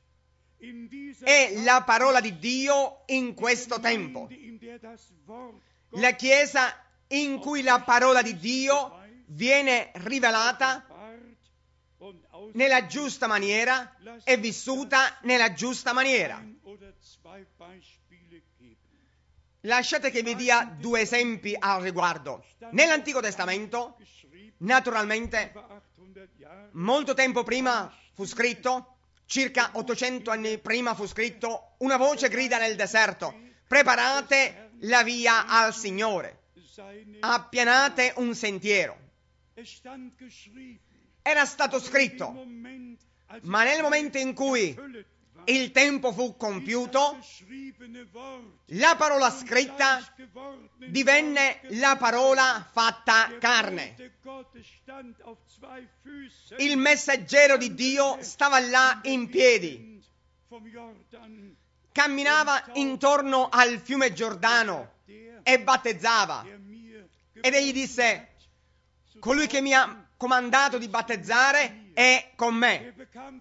Speaker 1: è la parola di Dio in questo tempo. La Chiesa in cui la parola di Dio viene rivelata nella giusta maniera e vissuta nella giusta maniera. Lasciate che vi dia 2 esempi al riguardo. Nell'Antico Testamento, naturalmente, molto tempo prima fu scritto, circa 800 anni prima fu scritto: una voce grida nel deserto, preparate la via al Signore, appianate un sentiero. Era stato scritto, ma nel momento in cui il tempo fu compiuto, la parola scritta divenne la parola fatta carne. Il messaggero di Dio stava là in piedi, camminava intorno al fiume Giordano e battezzava. Ed egli disse: colui che mi ha comandato di battezzare è con me.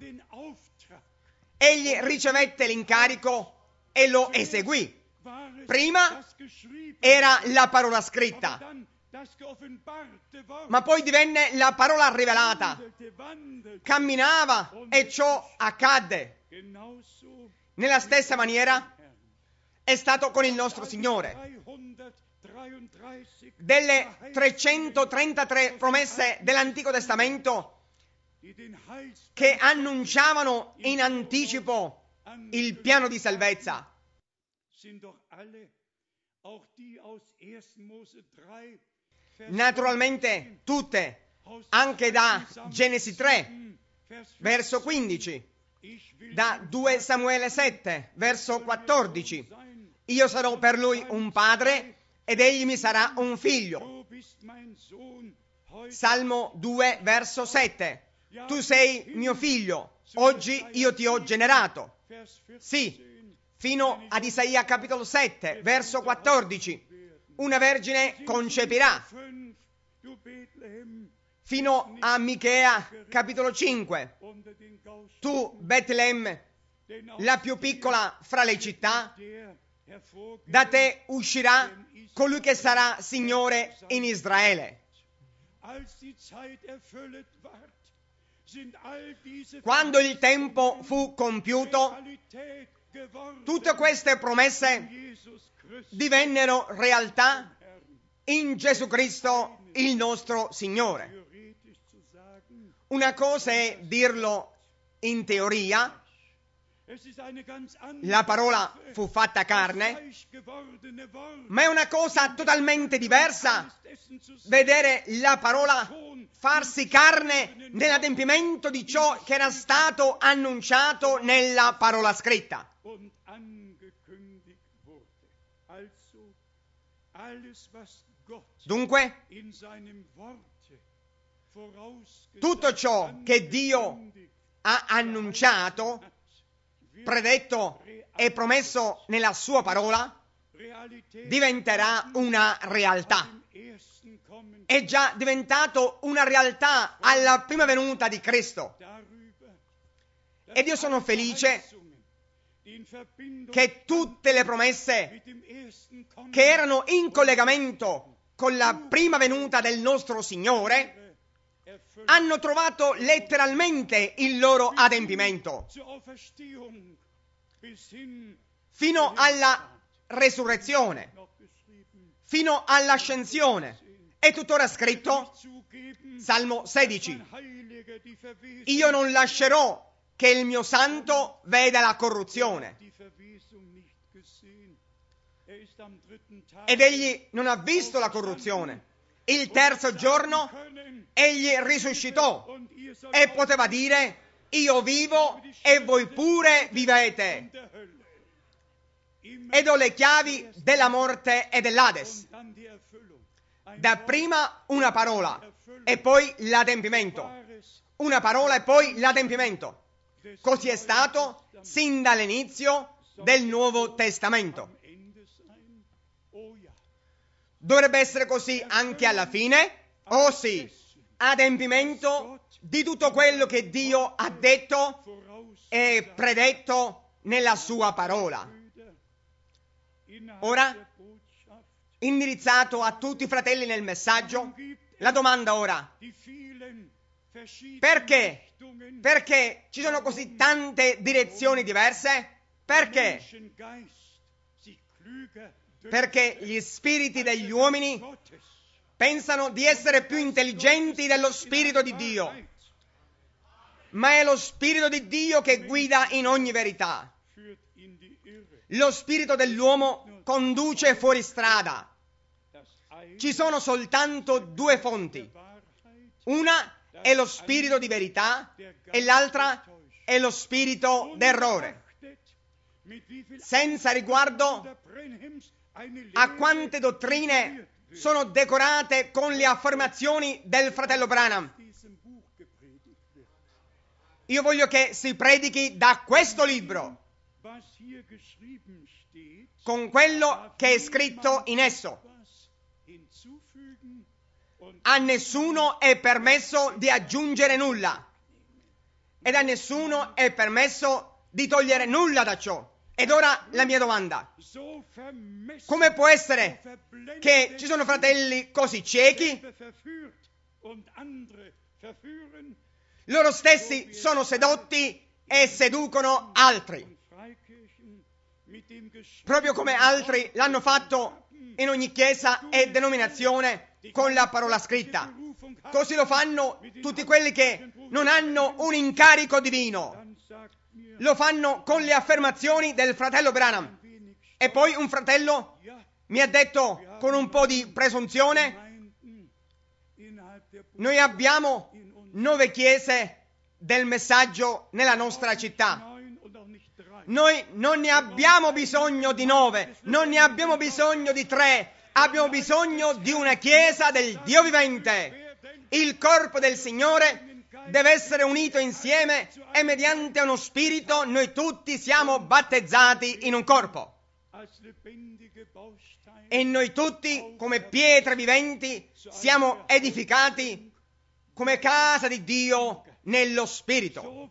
Speaker 1: Egli ricevette l'incarico e lo eseguì. Prima era la parola scritta, ma poi divenne la parola rivelata. Camminava e ciò accadde. Nella stessa maniera è stato con il nostro Signore. Delle 333 promesse dell'Antico Testamento che annunciavano in anticipo il piano di salvezza, naturalmente tutte, anche da Genesi 3, verso 15, da 2 Samuele 7, verso 14. Io sarò per lui un padre ed egli mi sarà un figlio. Salmo 2, verso 7. Tu sei mio figlio, oggi io ti ho generato. Sì, fino ad Isaia capitolo 7, verso 14. Una vergine concepirà. Fino a Michea capitolo 5. Tu, Betlemme, la più piccola fra le città, da te uscirà colui che sarà Signore in Israele. Quando il tempo fu compiuto, Tutte queste promesse divennero realtà in Gesù Cristo, il nostro Signore. Una cosa è dirlo in teoria, la parola fu fatta carne, ma è una cosa totalmente diversa vedere la parola farsi carne nell'adempimento di ciò che era stato annunciato nella parola scritta. Dunque, tutto ciò che Dio ha annunciato, predetto e promesso nella sua parola, diventerà una realtà. È già diventato una realtà alla prima venuta di Cristo. Ed io sono felice che tutte le promesse che erano in collegamento con la prima venuta del nostro Signore hanno trovato letteralmente il loro adempimento. Fino alla resurrezione, fino all'ascensione. È tuttora scritto, Salmo 16, io non lascerò che il mio santo veda la corruzione. Ed egli non ha visto la corruzione. Il terzo giorno egli risuscitò e poteva dire, io vivo e voi pure vivete. Ed ho le chiavi della morte e dell'Ades. Dapprima una parola e poi l'adempimento. Una parola e poi l'adempimento. Così è stato sin dall'inizio del Nuovo Testamento. Dovrebbe essere così anche alla fine? Oh sì, adempimento di tutto quello che Dio ha detto e predetto nella sua parola. Ora, indirizzato a tutti i fratelli nel messaggio, la domanda ora: perché? Perché ci sono così tante direzioni diverse? Perché? Perché gli spiriti degli uomini pensano di essere più intelligenti dello Spirito di Dio, ma è lo Spirito di Dio che guida in ogni verità. Lo spirito dell'uomo conduce fuori strada. Ci sono soltanto due fonti. Una è lo spirito di verità e l'altra è lo spirito d'errore. Senza riguardo a quante dottrine sono decorate con le affermazioni del fratello Branham. Io voglio che si predichi da questo libro, con quello che è scritto in esso. A nessuno è permesso di aggiungere nulla ed a nessuno è permesso di togliere nulla da ciò. Ed ora la mia domanda: come può essere che ci sono fratelli così ciechi? Loro stessi sono sedotti e seducono altri, proprio come altri l'hanno fatto in ogni chiesa e denominazione con la parola scritta. Così lo fanno tutti quelli che non hanno un incarico divino. Lo fanno con le affermazioni del fratello Branham. E poi un fratello mi ha detto con un po' di presunzione: noi abbiamo 9 chiese del messaggio nella nostra città. Noi non ne abbiamo bisogno di 9, non ne abbiamo bisogno di 3, abbiamo bisogno di una chiesa del Dio vivente. Il corpo del Signore deve essere unito insieme e mediante uno spirito noi tutti siamo battezzati in un corpo. E noi tutti, come pietre viventi, siamo edificati come casa di Dio nello spirito.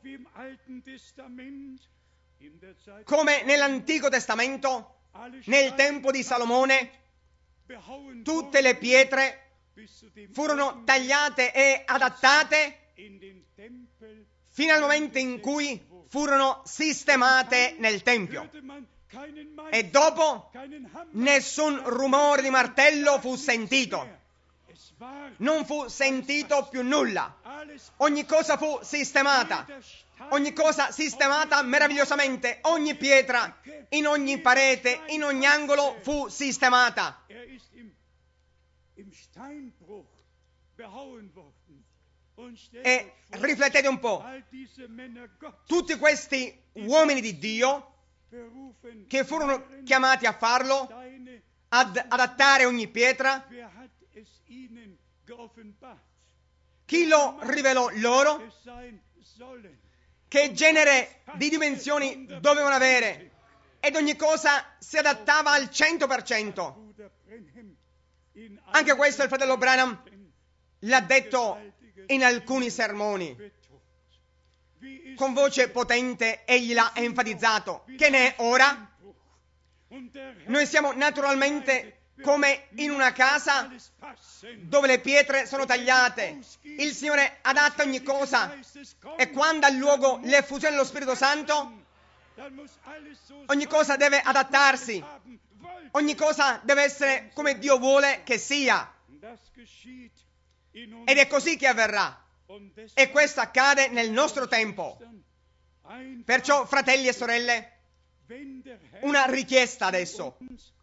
Speaker 1: Come nell'Antico Testamento, nel tempo di Salomone, tutte le pietre furono tagliate e adattate fino al momento in cui furono sistemate nel Tempio. E dopo nessun rumore di martello fu sentito. Non fu sentito più nulla. Ogni cosa fu sistemata. Ogni cosa sistemata meravigliosamente. Ogni pietra, in ogni parete, in ogni angolo fu sistemata. E riflettete un po'. Tutti questi uomini di Dio che furono chiamati a farlo, ad adattare ogni pietra, chi lo rivelò loro? Che genere di dimensioni dovevano avere? Ed ogni cosa si adattava al 100%. Anche questo il fratello Branham l'ha detto in alcuni sermoni. Con voce potente egli l'ha enfatizzato. Che ne è ora? Noi siamo naturalmente come in una casa dove le pietre sono tagliate. Il Signore adatta ogni cosa, e quando ha luogo l'effusione dello Spirito Santo, ogni cosa deve adattarsi. Ogni cosa deve essere come Dio vuole che sia. Ed è così che avverrà. E questo accade nel nostro tempo. Perciò, fratelli e sorelle, una richiesta adesso.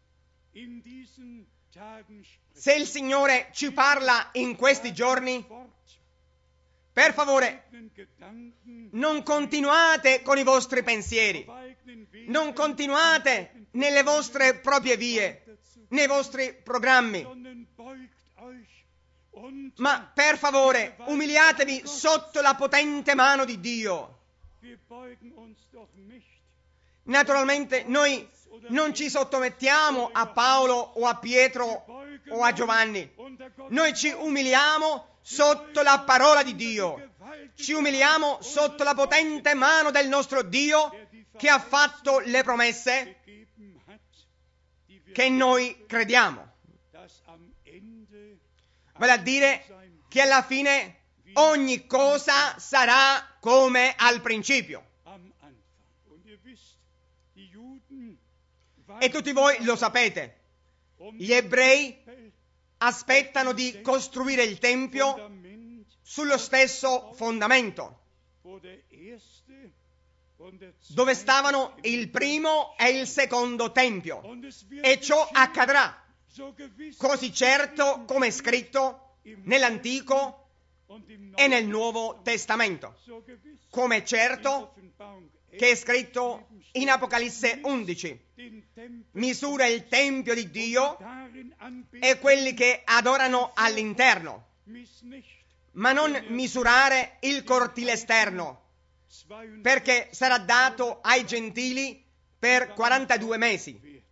Speaker 1: Se il Signore ci parla in questi giorni, per favore, non continuate con i vostri pensieri, non continuate nelle vostre proprie vie, nei vostri programmi, ma per favore umiliatevi sotto la potente mano di Dio. Naturalmente noi non ci sottomettiamo a Paolo o a Pietro o a Giovanni. Noi ci umiliamo sotto la parola di Dio. Ci umiliamo sotto la potente mano del nostro Dio che ha fatto le promesse che noi crediamo. Vale a dire che alla fine ogni cosa sarà come al principio. E tutti voi lo sapete. Gli ebrei aspettano di costruire il Tempio sullo stesso fondamento, dove stavano il primo e il secondo Tempio. E ciò accadrà, così certo come è scritto nell'Antico e nel Nuovo Testamento, come è certo che è scritto in Apocalisse 11. Misura il Tempio di Dio e quelli che adorano all'interno, ma non misurare il cortile esterno, perché sarà dato ai gentili per 42 mesi.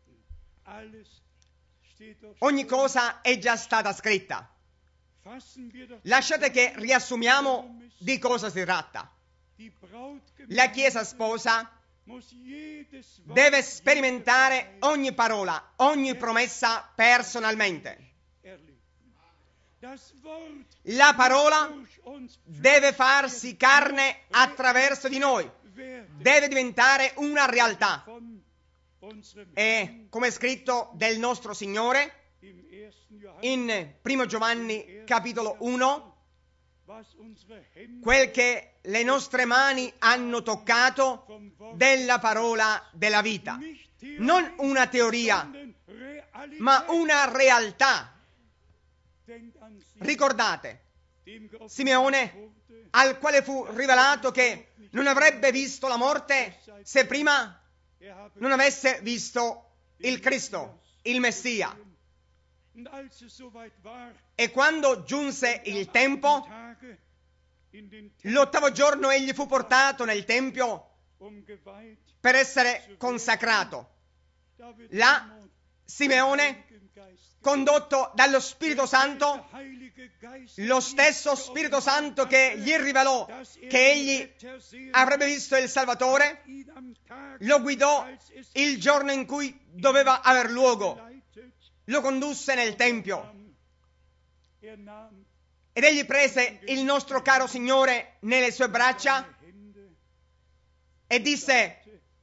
Speaker 1: Ogni cosa è già stata scritta. Lasciate che riassumiamo di cosa si tratta. La Chiesa sposa deve sperimentare ogni parola, ogni promessa personalmente. La parola deve farsi carne attraverso di noi, deve diventare una realtà. E come è scritto del nostro Signore in 1 Giovanni capitolo 1, quel che le nostre mani hanno toccato della parola della vita. Non una teoria, ma una realtà. Ricordate, Simeone, al quale fu rivelato che non avrebbe visto la morte se prima non avesse visto il Cristo, il Messia. E quando giunse il tempo, l'8° giorno egli fu portato nel Tempio per essere consacrato. Là Simeone, condotto dallo Spirito Santo, lo stesso Spirito Santo che gli rivelò che egli avrebbe visto il Salvatore, lo guidò il giorno in cui doveva aver luogo, lo condusse nel Tempio Ed egli prese il nostro caro Signore nelle sue braccia e disse: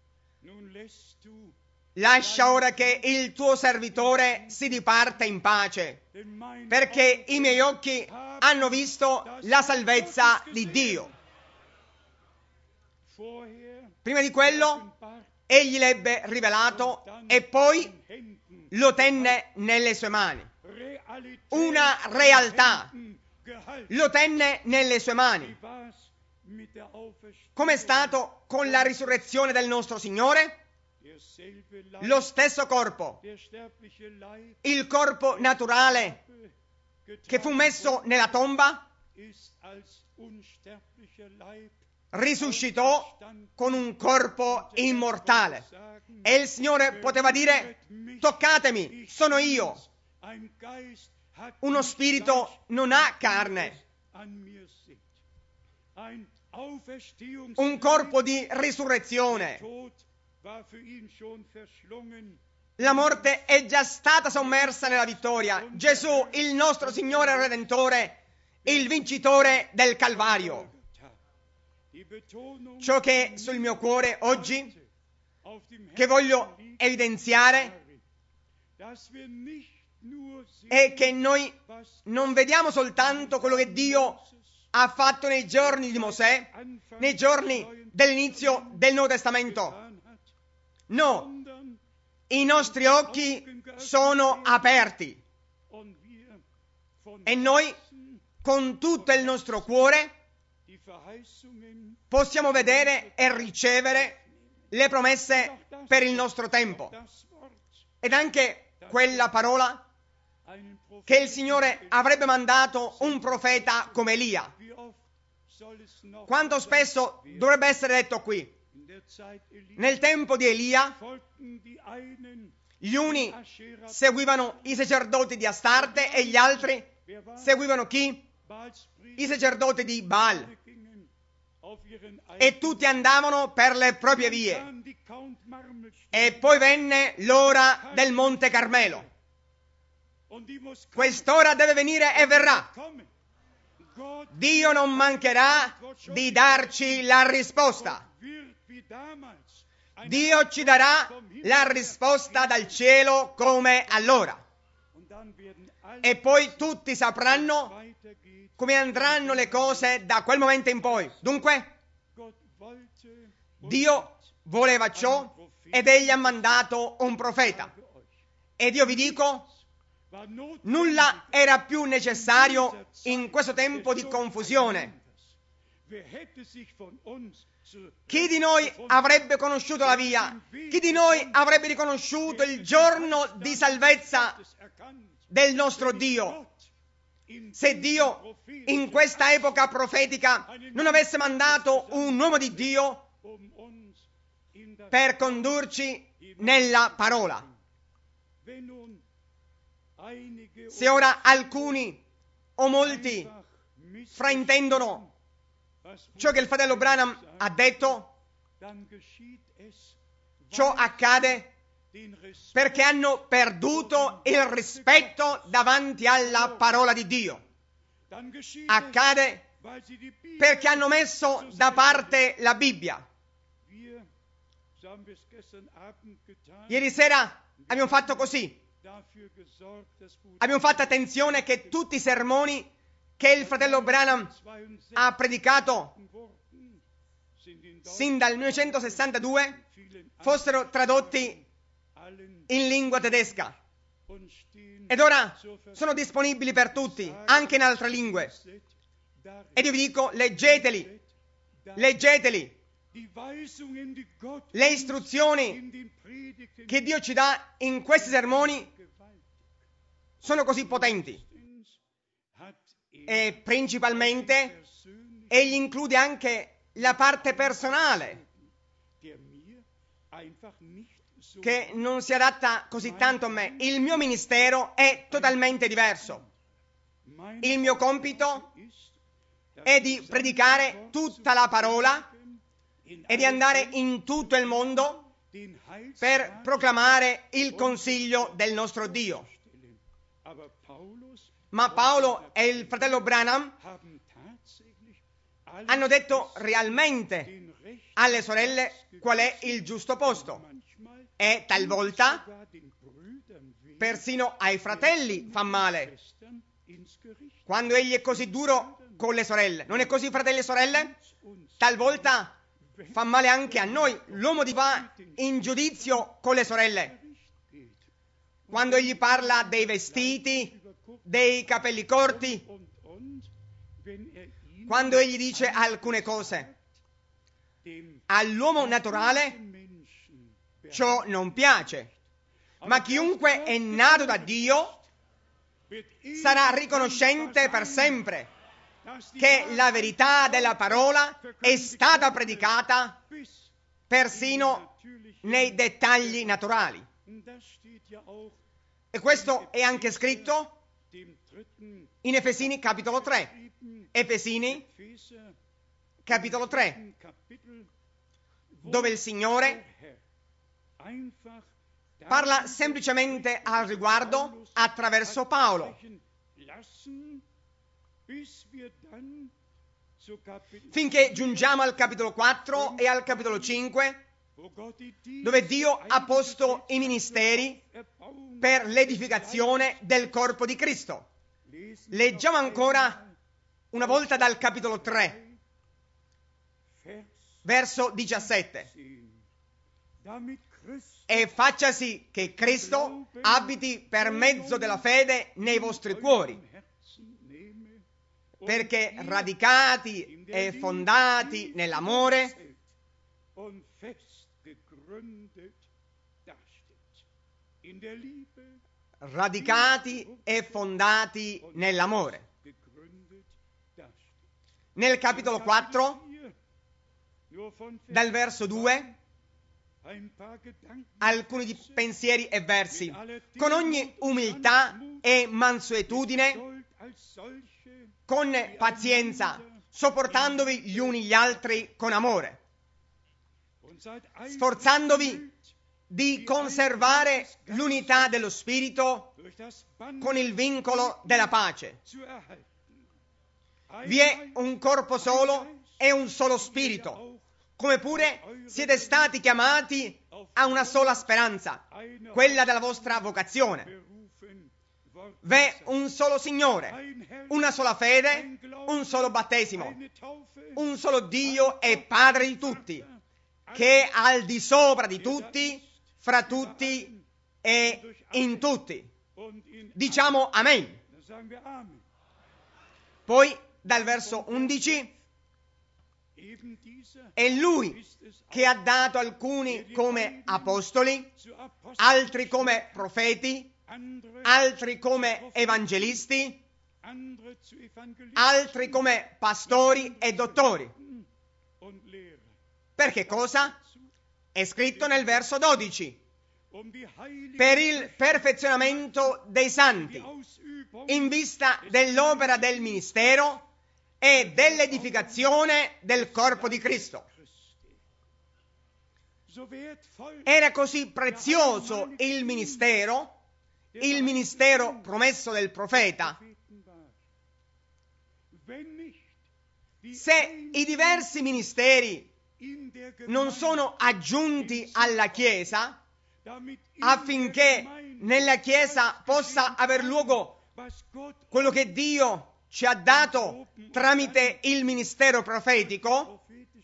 Speaker 1: lascia ora che il tuo servitore si diparta in pace, perché i miei occhi hanno visto la salvezza di Dio. Prima di quello, egli l'ebbe rivelato e poi lo tenne nelle sue mani. Una realtà. Lo tenne nelle sue mani. Come è stato con la risurrezione del nostro Signore? Lo stesso corpo, il corpo naturale che fu messo nella tomba, risuscitò con un corpo immortale. E il Signore poteva dire: toccatemi, sono io. Uno spirito non ha carne. Un corpo di risurrezione. La morte è già stata sommersa nella vittoria. Gesù, il nostro Signore e Redentore, il vincitore del Calvario. Ciò che è sul mio cuore oggi, che voglio evidenziare, è che noi non vediamo soltanto quello che Dio ha fatto nei giorni di Mosè, nei giorni dell'inizio del Nuovo Testamento. No, i nostri occhi sono aperti e noi, con tutto il nostro cuore, possiamo vedere e ricevere le promesse per il nostro tempo. Ed anche quella parola che il Signore avrebbe mandato un profeta come Elia. Quanto spesso dovrebbe essere detto qui? Nel tempo di Elia, gli uni seguivano i sacerdoti di Astarte e gli altri seguivano chi? I sacerdoti di Baal. E tutti andavano per le proprie vie. E poi venne l'ora del Monte Carmelo. Quest'ora deve venire e verrà. Dio non mancherà di darci la risposta. Dio ci darà la risposta dal cielo come allora. E poi tutti sapranno come andranno le cose da quel momento in poi. Dunque, Dio voleva ciò ed egli ha mandato un profeta. Ed io vi dico, nulla era più necessario in questo tempo di confusione. Chi di noi avrebbe conosciuto la via? Chi di noi avrebbe riconosciuto il giorno di salvezza del nostro Dio? Se Dio in questa epoca profetica non avesse mandato un uomo di Dio per condurci nella parola. Se ora alcuni o molti fraintendono ciò che il fratello Branham ha detto, ciò accade perché hanno perduto il rispetto davanti alla parola di Dio. Accade perché hanno messo da parte la Bibbia. Ieri sera abbiamo fatto così. Abbiamo fatto attenzione che tutti i sermoni che il fratello Branham ha predicato sin dal 1962 fossero tradotti in lingua tedesca ed ora sono disponibili per tutti, anche in altre lingue. Ed io vi dico, leggeteli, le istruzioni che Dio ci dà in questi sermoni sono così potenti. E principalmente egli include anche la parte personale che non si adatta così tanto a me. Il mio ministero è totalmente diverso. Il mio compito è di predicare tutta la parola e di andare in tutto il mondo per proclamare il consiglio del nostro Dio. ma Paolo e il fratello Branham hanno detto realmente alle sorelle qual è il giusto posto, e talvolta persino ai fratelli fa male quando egli è così duro con le sorelle. Non è così, fratelli e sorelle? Talvolta fa male anche a noi. L'uomo va in giudizio con le sorelle quando egli parla dei vestiti, dei capelli corti, quando egli dice alcune cose. All'uomo naturale ciò non piace, ma chiunque è nato da Dio sarà riconoscente per sempre che la verità della parola è stata predicata persino nei dettagli naturali. E questo è anche scritto in Efesini capitolo 3. Efesini capitolo 3, dove il Signore parla semplicemente al riguardo attraverso Paolo, finché giungiamo al capitolo 4 e al capitolo 5, dove Dio ha posto i ministeri per l'edificazione del corpo di Cristo. Leggiamo ancora una volta dal capitolo 3, verso 17. E facciasi che Cristo abiti per mezzo della fede nei vostri cuori, perché radicati e fondati nell'amore, radicati e fondati nell'amore. Nel capitolo 4, dal verso 2, alcuni pensieri e versi. Con ogni umiltà e mansuetudine, con pazienza, sopportandovi gli uni gli altri con amore, sforzandovi di conservare l'unità dello Spirito con il vincolo della pace. Vi è un corpo solo e un solo Spirito, come pure siete stati chiamati a una sola speranza, quella della vostra vocazione. V'è un solo Signore, una sola fede, un solo battesimo, un solo Dio e Padre di tutti, che è al di sopra di tutti, fra tutti e in tutti. Diciamo Amen. Poi dal verso 11, è Lui che ha dato alcuni come apostoli, altri come profeti, altri come evangelisti, altri come pastori e dottori. Per che cosa? È scritto nel verso 12: per il perfezionamento dei santi, in vista dell'opera del ministero e dell'edificazione del corpo di Cristo. Era così prezioso il ministero promesso del profeta. Se i diversi ministeri non sono aggiunti alla Chiesa, affinché nella Chiesa possa aver luogo quello che Dio ci ha dato tramite il ministero profetico,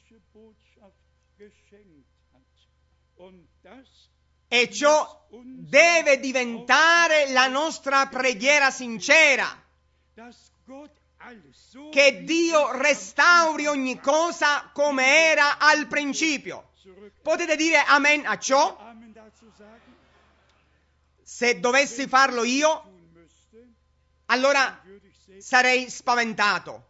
Speaker 1: e ciò deve diventare la nostra preghiera sincera, che Dio restauri ogni cosa come era al principio. Potete dire amen a ciò? Se dovessi farlo io, allora sarei spaventato.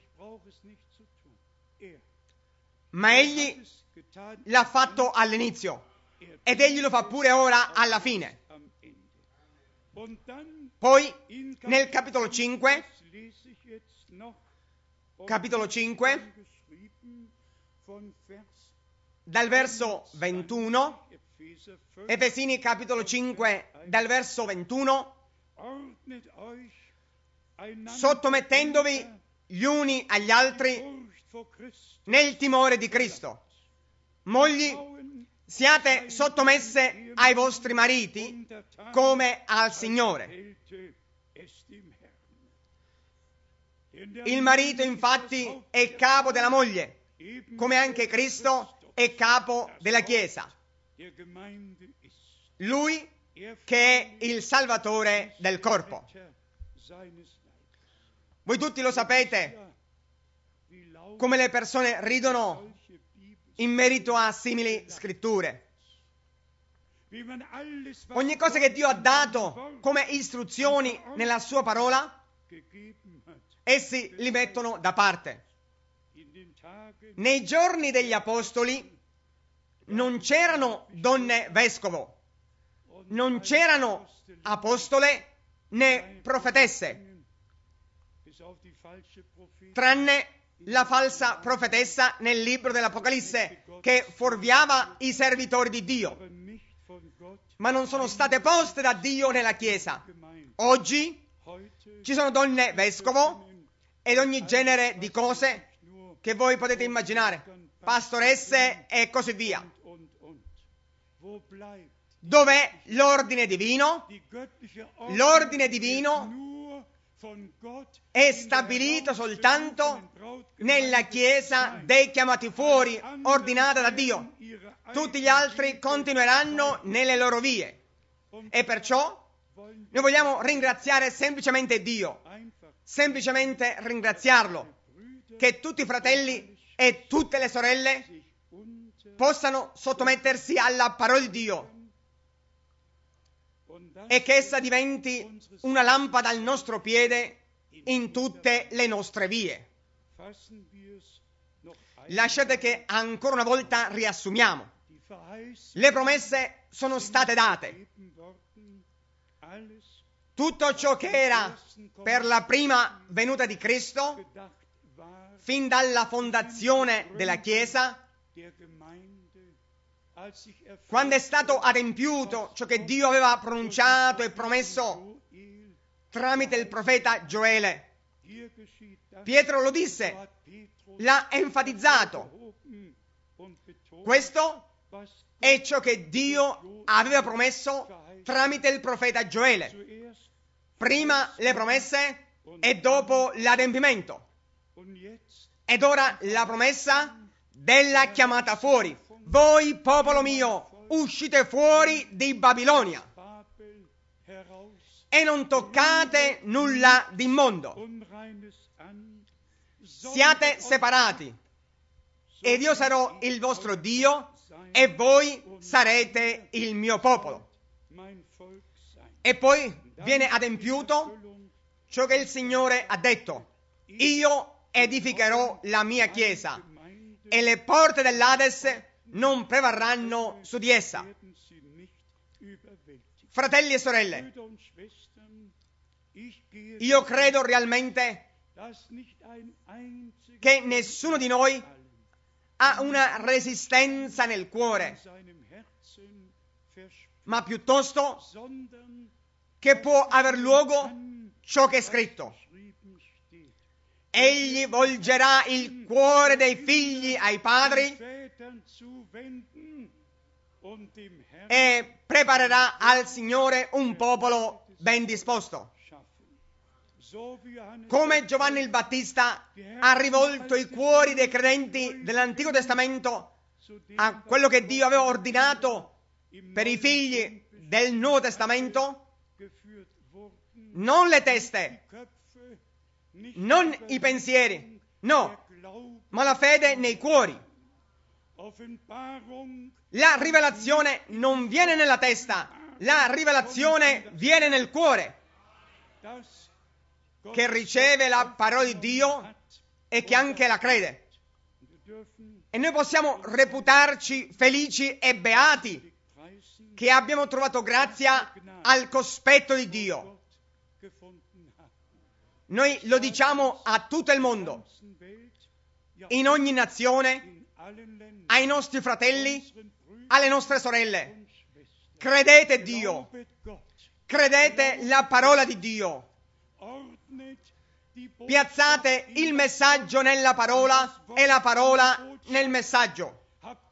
Speaker 1: Ma Egli l'ha fatto all'inizio ed Egli lo fa pure ora alla fine. Poi nel capitolo 5, dal verso 21, Efesini capitolo 5 dal verso 21, sottomettendovi gli uni agli altri nel timore di Cristo. Mogli, siate sottomesse ai vostri mariti come al Signore. Il marito infatti è capo della moglie, come anche Cristo è capo della Chiesa. Lui che è il Salvatore del corpo. Voi tutti lo sapete, come le persone ridono in merito a simili scritture. Ogni cosa che Dio ha dato come istruzioni nella sua parola, essi li mettono da parte. Nei giorni degli Apostoli non c'erano donne vescovo, non c'erano apostole né profetesse, tranne la falsa profetessa nel libro dell'Apocalisse che fuorviava i servitori di Dio, ma non sono state poste da Dio nella Chiesa. Oggi ci sono donne vescovo ed ogni genere di cose che voi potete immaginare, pastoresse e così via. Dov'è l'ordine divino? L'ordine divino è stabilito soltanto nella Chiesa dei chiamati fuori, ordinata da Dio. Tutti gli altri continueranno nelle loro vie. E perciò noi vogliamo ringraziare semplicemente Dio, semplicemente ringraziarlo, che tutti i fratelli e tutte le sorelle possano sottomettersi alla parola di Dio e che essa diventi una lampada al nostro piede in tutte le nostre vie. Lasciate che ancora una volta riassumiamo. Le promesse sono state date. Tutto ciò che era per la prima venuta di Cristo, fin dalla fondazione della Chiesa, quando è stato adempiuto ciò che Dio aveva pronunciato e promesso tramite il profeta Gioele. Pietro lo disse, l'ha enfatizzato. Questo è ciò che Dio aveva promesso tramite il profeta Gioele. Prima le promesse e dopo l'adempimento. Ed ora la promessa della chiamata fuori. Voi, popolo mio, uscite fuori di Babilonia e non toccate nulla d'immondo. Siate separati ed io sarò il vostro Dio e voi sarete il mio popolo. E poi viene adempiuto ciò che il Signore ha detto. Io edificherò la mia Chiesa e le porte dell'Ades non prevarranno su di essa. Fratelli e sorelle, io credo realmente che nessuno di noi ha una resistenza nel cuore, ma piuttosto che può aver luogo ciò che è scritto. Egli volgerà il cuore dei figli ai padri e preparerà al Signore un popolo ben disposto. Come Giovanni il Battista ha rivolto i cuori dei credenti dell'Antico Testamento a quello che Dio aveva ordinato per i figli del Nuovo Testamento, non le teste, non i pensieri, no, ma la fede nei cuori. La rivelazione non viene nella testa, la rivelazione viene nel cuore, che riceve la parola di Dio e che anche la crede. E noi possiamo reputarci felici e beati che abbiamo trovato grazia al cospetto di Dio. Noi lo diciamo a tutto il mondo, in ogni nazione, ai nostri fratelli, alle nostre sorelle. Credete Dio, credete la parola di Dio, Piazzate il messaggio nella parola e la parola nel messaggio.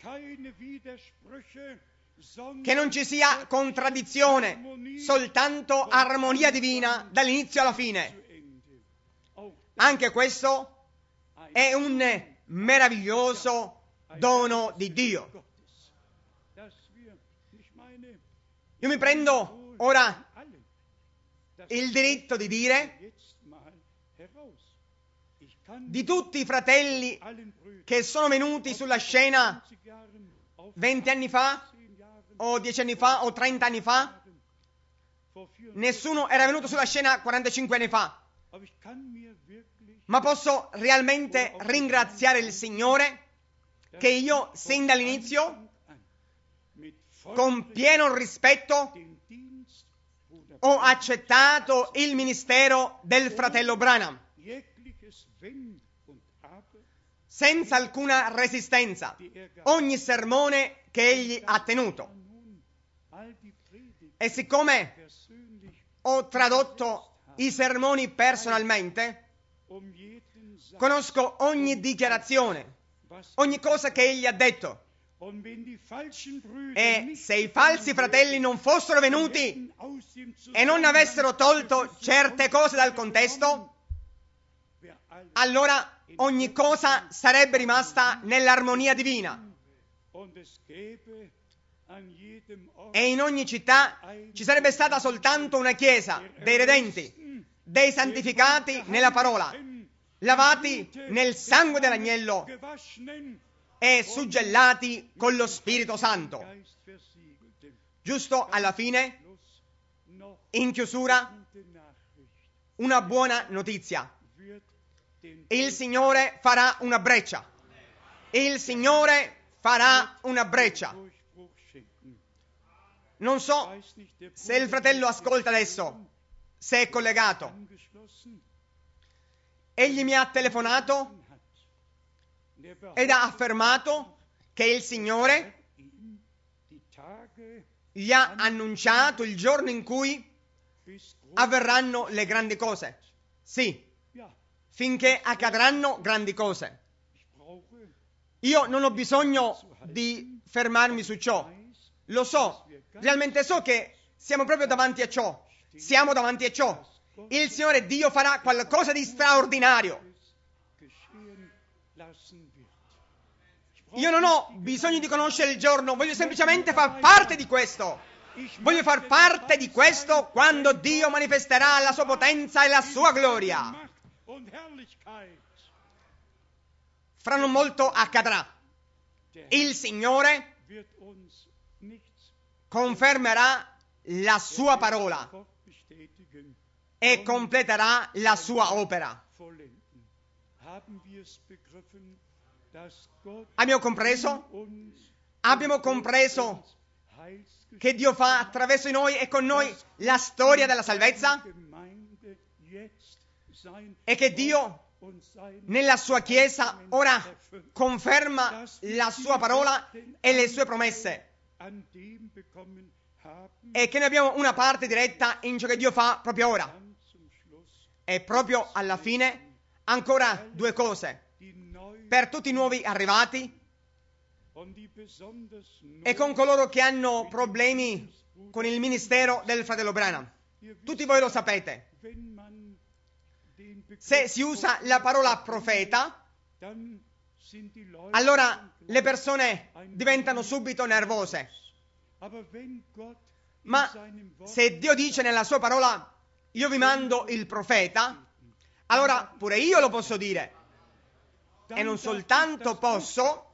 Speaker 1: Che non ci sia contraddizione, soltanto armonia divina dall'inizio alla fine. Anche questo è un meraviglioso dono di Dio. Io mi prendo ora il diritto di dire di tutti i fratelli che sono venuti sulla scena 20 anni fa, o 10 anni fa, o 30 anni fa, nessuno era venuto sulla scena 45 anni fa, ma posso realmente ringraziare il Signore che io, sin dall'inizio, con pieno rispetto, ho accettato il ministero del fratello Branham, senza alcuna resistenza, ogni sermone che egli ha tenuto. E siccome ho tradotto i sermoni personalmente, conosco ogni dichiarazione, ogni cosa che egli ha detto. E se i falsi fratelli non fossero venuti e non avessero tolto certe cose dal contesto, allora ogni cosa sarebbe rimasta nell'armonia divina. E in ogni città ci sarebbe stata soltanto una chiesa dei redenti, dei santificati nella parola, lavati nel sangue dell'agnello e suggellati con lo Spirito Santo. Giusto alla fine, in chiusura, una buona notizia. Il Signore farà una breccia. Il Signore farà una breccia. Non so se il fratello ascolta adesso, se è collegato. Egli mi ha telefonato ed ha affermato che il Signore gli ha annunciato il giorno in cui avverranno le grandi cose. Sì, finché accadranno grandi cose. Io non ho bisogno di fermarmi su ciò. Lo so, realmente so che siamo proprio davanti a ciò. Siamo davanti a ciò. Il Signore Dio farà qualcosa di straordinario. Io non ho bisogno di conoscere il giorno, voglio semplicemente far parte di questo. Voglio far parte di questo quando Dio manifesterà la sua potenza e la sua gloria. Fra non molto accadrà. Il Signore confermerà la sua parola e completerà la sua opera. Abbiamo compreso? Abbiamo compreso che Dio fa attraverso di noi e con noi la storia della salvezza? E che Dio nella sua Chiesa ora conferma la sua parola e le sue promesse, e che noi abbiamo una parte diretta in ciò che Dio fa proprio ora. E proprio alla fine ancora due cose per tutti i nuovi arrivati e con coloro che hanno problemi con il ministero del fratello Branham. Tutti voi lo sapete. Se si usa la parola profeta, allora le persone diventano subito nervose. Ma se Dio dice nella sua parola, io vi mando il profeta, allora pure io lo posso dire. E non soltanto posso,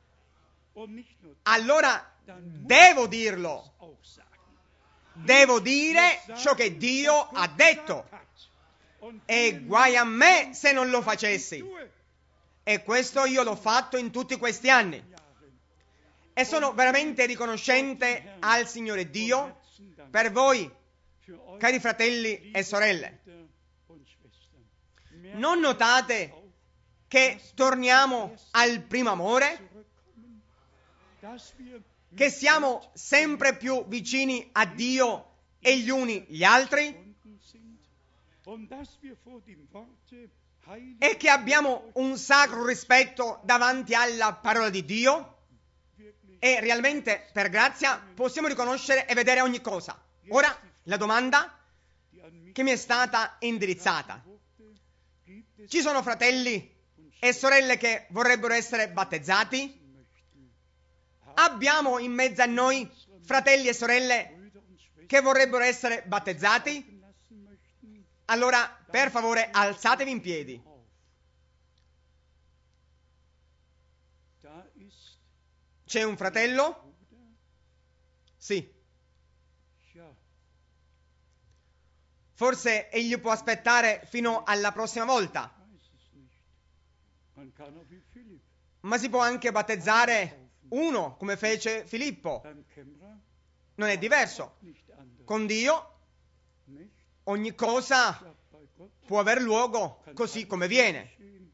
Speaker 1: allora devo dirlo. Devo dire ciò che Dio ha detto. E guai a me se non lo facessi. E questo io l'ho fatto in tutti questi anni. E sono veramente riconoscente al Signore Dio per voi, cari fratelli e sorelle. Non notate che torniamo al primo amore? Che siamo sempre più vicini a Dio e gli uni gli altri? e che abbiamo un sacro rispetto davanti alla parola di Dio e realmente per grazia possiamo riconoscere e vedere ogni cosa. Ora la domanda che mi è stata indirizzata: ci sono fratelli e sorelle che vorrebbero essere battezzati? Abbiamo in mezzo a noi fratelli e sorelle che vorrebbero essere battezzati? Allora, per favore, alzatevi in piedi. C'è un fratello? Sì. Forse egli può aspettare fino alla prossima volta. Ma si può anche battezzare uno, come fece Filippo. Non è diverso. Con Dio ogni cosa può aver luogo così come viene.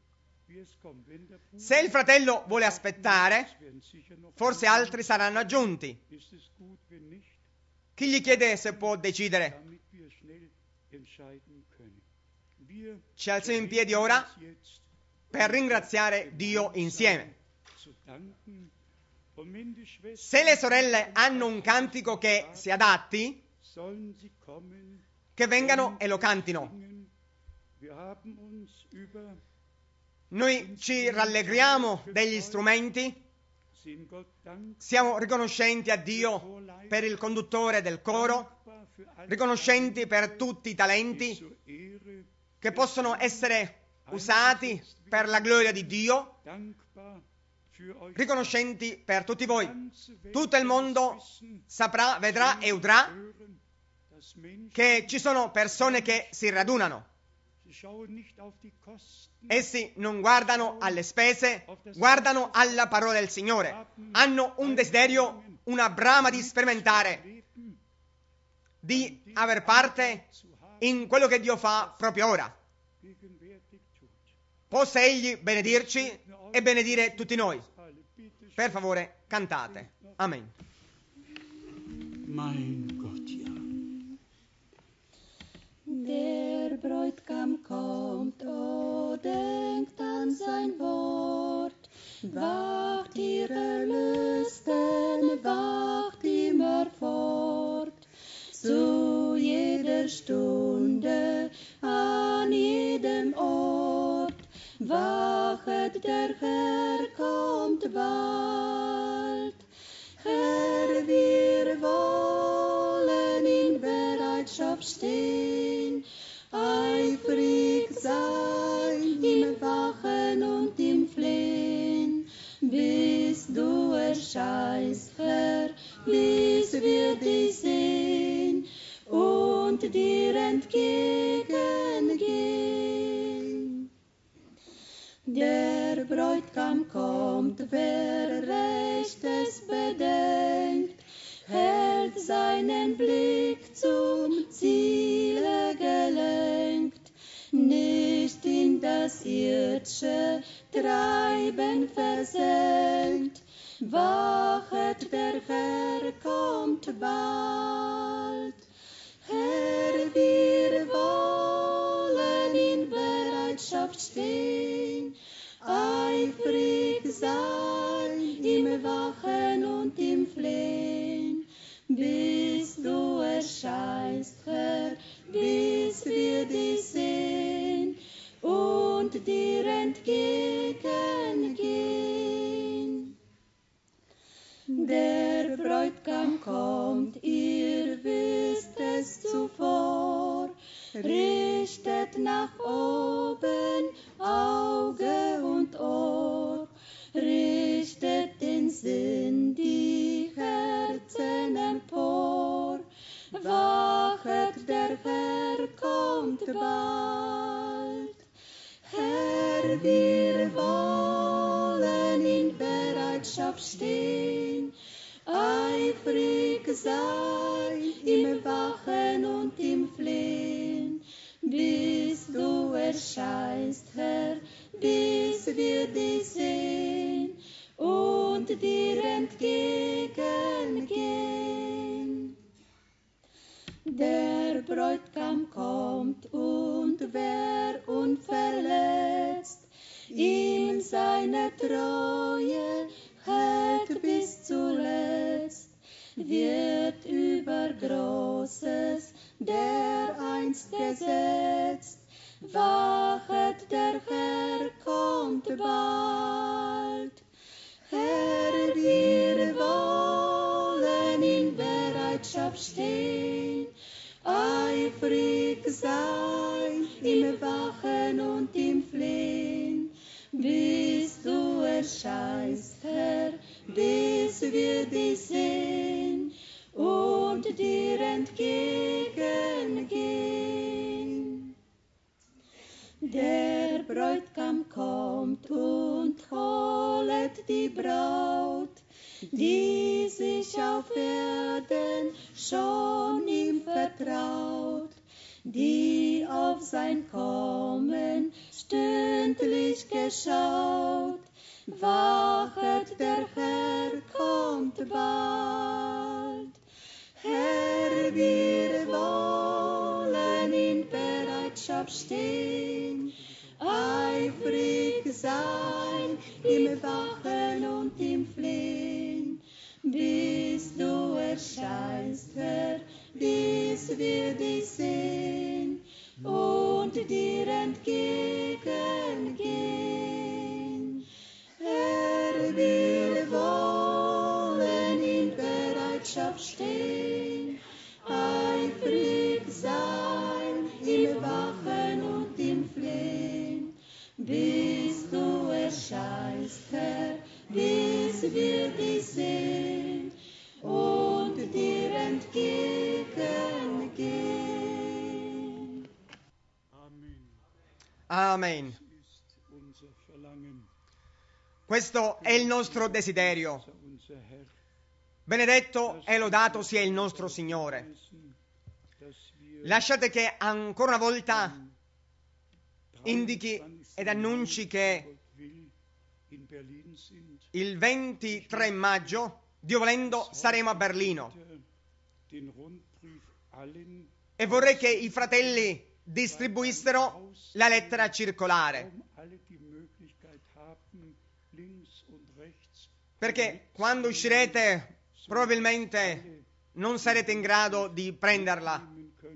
Speaker 1: Se il fratello vuole aspettare, forse altri saranno aggiunti. Chi gli chiede se può decidere? Ci alziamo in piedi ora per ringraziare Dio insieme. Se le sorelle hanno un cantico che si adatti, che vengano e lo cantino. Noi ci rallegriamo degli strumenti, siamo riconoscenti a Dio per il conduttore del coro, riconoscenti per tutti i talenti che possono essere usati per la gloria di Dio, riconoscenti per tutti voi. Tutto il mondo saprà, vedrà e udrà che ci sono persone che si radunano. Essi non guardano alle spese, guardano alla parola del Signore. Hanno un desiderio, una brama di sperimentare, di aver parte in quello che Dio fa proprio ora. Possa Egli benedirci e benedire tutti noi. Per favore, cantate. Amen.
Speaker 2: Mein Gott, ja.
Speaker 3: Der Bräutigam kommt, o denkt an sein Wort. Wacht, ihr Erlösten, wacht immer fort. Zu jeder Stunde, an jedem Ort. Wachet, der Herr kommt bald. Herr, wir wollen in Bereitschaft stehen, eifrig sein im Wachen und im Flehen, bis du erscheinst, Herr, bis wir dich sehen und dir entgegengehen. Der Bräutigam kommt, wer Rechtes bedenkt, hält seinen Blick zum Ziele gelenkt, nicht in das irdische Treiben versenkt. Wachet, der Herr kommt bald. Herr, wir wollen in Bereitschaft stehen, eifrig sein im Wachen und im Flehen, bis du erscheinst, Herr, bis wir dich sehen und dir entgegengehen. Der Bräutigam kommt, ihr wisst es zuvor, richtet nach oben Auge und Ohr, richtet den Sinn, die Herzen empor. Wachet, der Herr kommt bald. Herr, wir wollen in Bereitschaft stehen, eifrig sein im Wachen und im Flehen, bis du erscheinst, Herr, bis wir dich sehen und dir entgegengehen. Der Bräutigam kommt und seine Treue hält bis zuletzt, wird über Großes dereinst gesetzt. Wachet, der Herr kommt bald. Herr, wir wollen in Bereitschaft stehen, eifrig sein im Wachen und im Flehen, bis du erscheinst, Herr, bis wir dich sehen und dir entgegengehen. Der Bräutigam kommt und holet die Braut, die sich auf Erden schon ihm vertraut, die auf sein Kommen stündlich geschaut. Wachet, der Herr kommt bald. Herr, wir wollen in Bereitschaft stehen, eifrig sein im Wachen und im Flehen, bis du erscheinst, Herr, bis wir dich sehen und dir entgegengehen. Herr, wir wollen in Bereitschaft stehen, eifrig sein im Wachen und im Flehen, bis du erscheinst, Herr, bis wir dich sehen und dir entgegengehen.
Speaker 1: Amen. Questo è il nostro desiderio. Benedetto e lodato sia il nostro Signore. Lasciate che ancora una volta indichi ed annunci che il 23 maggio, Dio volendo, saremo a Berlino. E vorrei che i fratelli distribuissero la lettera circolare, perché quando uscirete probabilmente non sarete in grado di prenderla,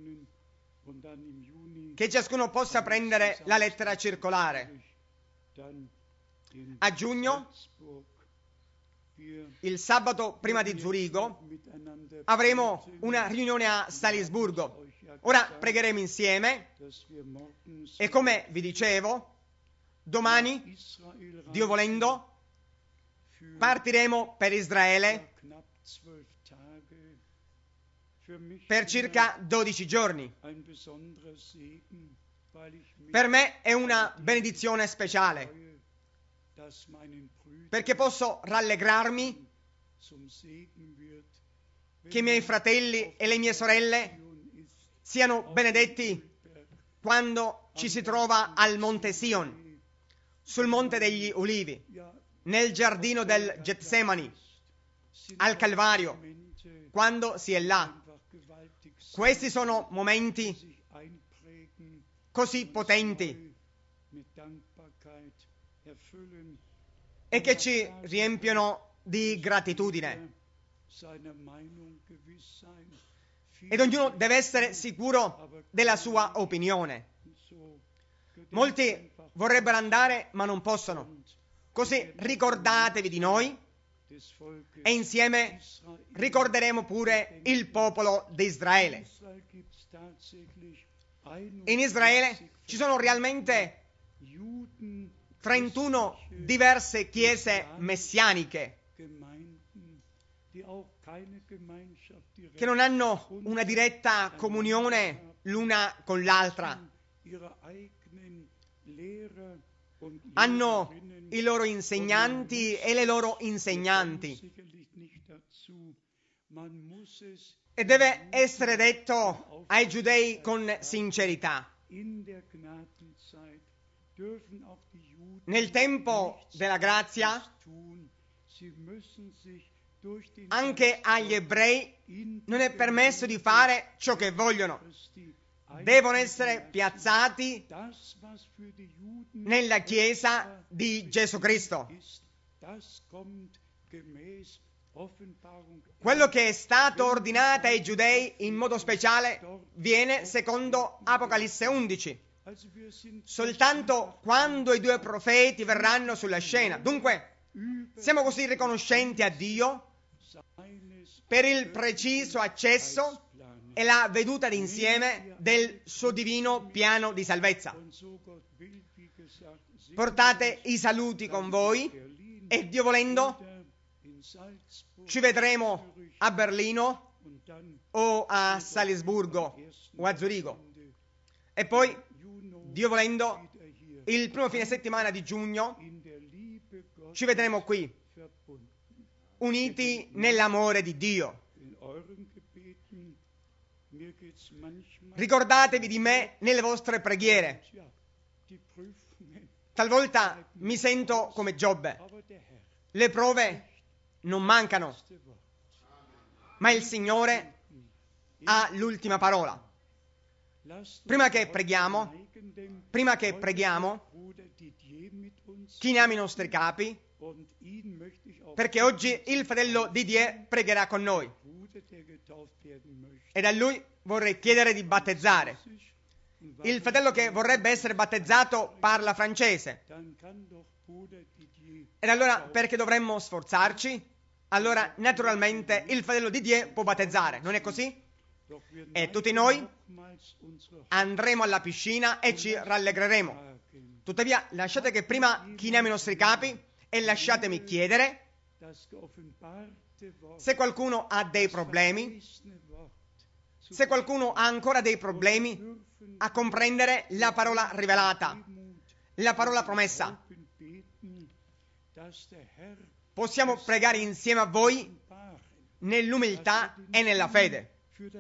Speaker 1: che ciascuno possa prendere la lettera circolare. A giugno, il sabato prima di Zurigo, avremo una riunione a Salisburgo. Ora pregheremo insieme e, come vi dicevo, domani, Dio volendo, partiremo per Israele per circa 12 giorni. Per me è una benedizione speciale, perché posso rallegrarmi che i miei fratelli e le mie sorelle siano benedetti quando ci si trova al Monte Sion, sul Monte degli Ulivi, nel giardino del Getsemani, al Calvario, quando si è là. Questi sono momenti così potenti e che ci riempiono di gratitudine. Ed ognuno deve essere sicuro della sua opinione. Molti vorrebbero andare ma non possono. Così ricordatevi di noi e insieme ricorderemo pure il popolo di Israele. In Israele ci sono realmente 31 diverse chiese messianiche che non hanno una diretta comunione l'una con l'altra. Hanno i loro insegnanti e le loro insegnanti. E deve essere detto ai giudei con sincerità: nel tempo della grazia, anche agli ebrei non è permesso di fare ciò che vogliono. Devono essere piazzati nella Chiesa di Gesù Cristo. Quello che è stato ordinato ai giudei in modo speciale viene secondo Apocalisse 11. Soltanto quando i 2 profeti verranno sulla scena. Dunque, siamo così riconoscenti a Dio per il preciso accesso e la veduta d'insieme del suo divino piano di salvezza. Portate i saluti con voi e Dio volendo ci vedremo a Berlino o a Salisburgo o a Zurigo. E poi, Dio volendo, il primo fine settimana di giugno ci vedremo qui, uniti nell'amore di Dio. Ricordatevi di me nelle vostre preghiere. Talvolta mi sento come Giobbe. Le prove non mancano, ma il Signore ha l'ultima parola. Prima che preghiamo, chiniamo i nostri capi, perché oggi il fratello Didier pregherà con noi. E da lui vorrei chiedere di battezzare. Il fratello che vorrebbe essere battezzato parla francese. Ed allora perché dovremmo sforzarci? Allora naturalmente il fratello Didier può battezzare, non è così? E tutti noi andremo alla piscina e ci rallegreremo. Tuttavia lasciate che prima chiniamo i nostri capi e lasciatemi chiedere se qualcuno ha dei problemi, se qualcuno ha ancora dei problemi a comprendere la parola rivelata, la parola promessa. Possiamo pregare insieme a voi nell'umiltà e nella fede,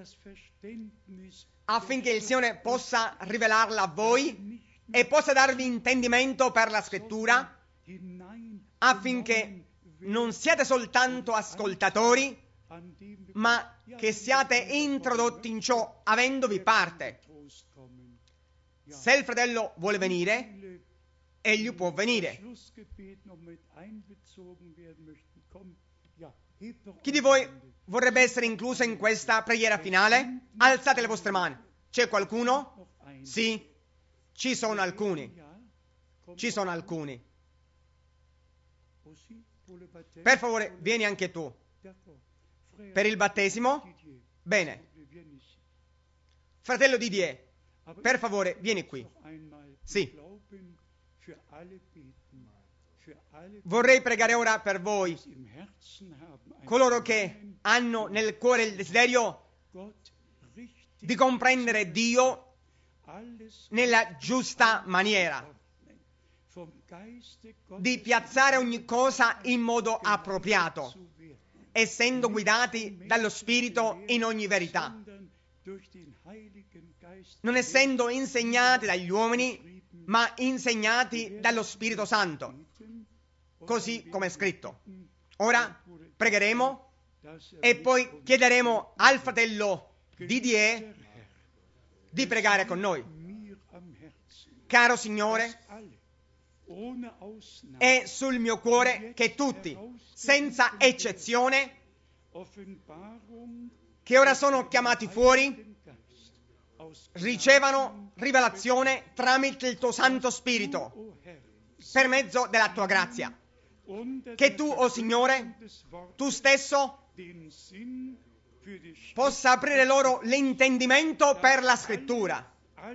Speaker 1: affinché il Signore possa rivelarla a voi e possa darvi intendimento per la scrittura, affinché non siate soltanto ascoltatori, ma che siate introdotti in ciò, avendovi parte. Se il fratello vuole venire, egli può venire. Chi di voi vorrebbe essere incluso in questa preghiera finale? Alzate le vostre mani. C'è qualcuno? Sì, ci sono alcuni. Ci sono alcuni. Per favore, vieni anche tu. Per il battesimo? Bene. Fratello Didier, per favore, vieni qui. Sì. Vorrei pregare ora per voi, coloro che hanno nel cuore il desiderio di comprendere Dio nella giusta maniera, di piazzare ogni cosa in modo appropriato, essendo guidati dallo Spirito in ogni verità, non essendo insegnati dagli uomini, ma insegnati dallo Spirito Santo, così come è scritto. Ora pregheremo e poi chiederemo al fratello Didier di pregare con noi. Caro Signore, è sul mio cuore che tutti, senza eccezione, che ora sono chiamati fuori, ricevano rivelazione tramite il tuo Santo Spirito, per mezzo della tua grazia. Che tu, o Signore, tu stesso possa aprire loro l'intendimento per la scrittura,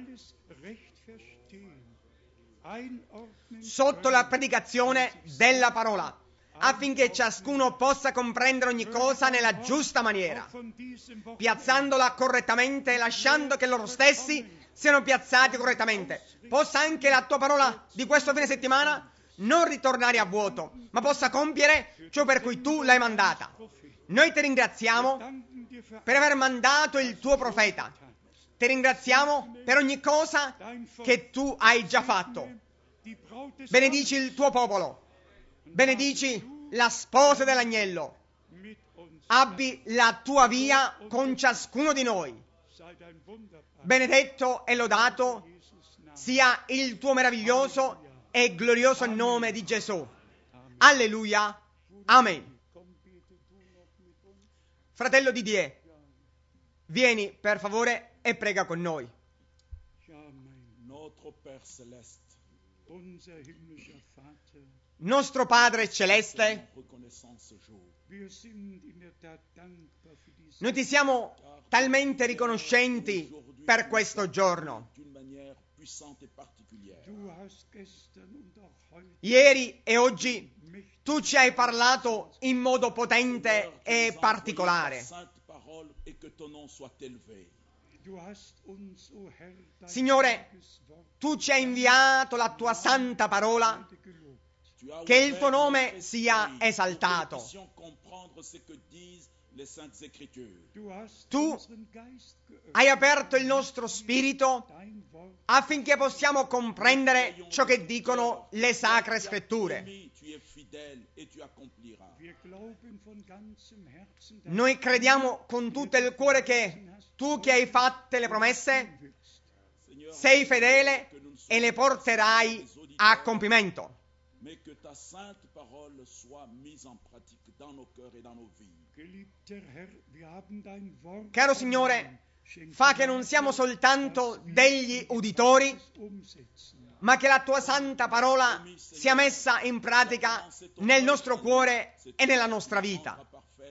Speaker 1: sotto la predicazione della parola, affinché ciascuno possa comprendere ogni cosa nella giusta maniera, piazzandola correttamente, lasciando che loro stessi siano piazzati correttamente. Possa anche la tua parola di questo fine settimana non ritornare a vuoto, ma possa compiere ciò per cui tu l'hai mandata. Noi ti ringraziamo per aver mandato il tuo profeta. Ti ringraziamo per ogni cosa che tu hai già fatto. Benedici il tuo popolo. Benedici la sposa dell'agnello. Abbi la tua via con ciascuno di noi. Benedetto e lodato sia il tuo meraviglioso e glorioso nome di Gesù. Alleluia. Amen. Fratello Didier, vieni per favore e prega con noi. Nostro Padre Celeste, noi ti siamo talmente riconoscenti per questo giorno. Ieri e oggi tu ci hai parlato in modo potente e particolare. Signore, tu ci hai inviato la tua santa parola, che il tuo nome sia esaltato. Tu hai aperto il nostro spirito affinché possiamo comprendere ciò che dicono le sacre scritture. Noi crediamo con tutto il cuore che tu che hai fatte le promesse sei fedele e le porterai a compimento. Caro Signore, fa che non siamo soltanto degli uditori, ma che la tua santa parola sia messa in pratica nel nostro cuore e nella nostra vita.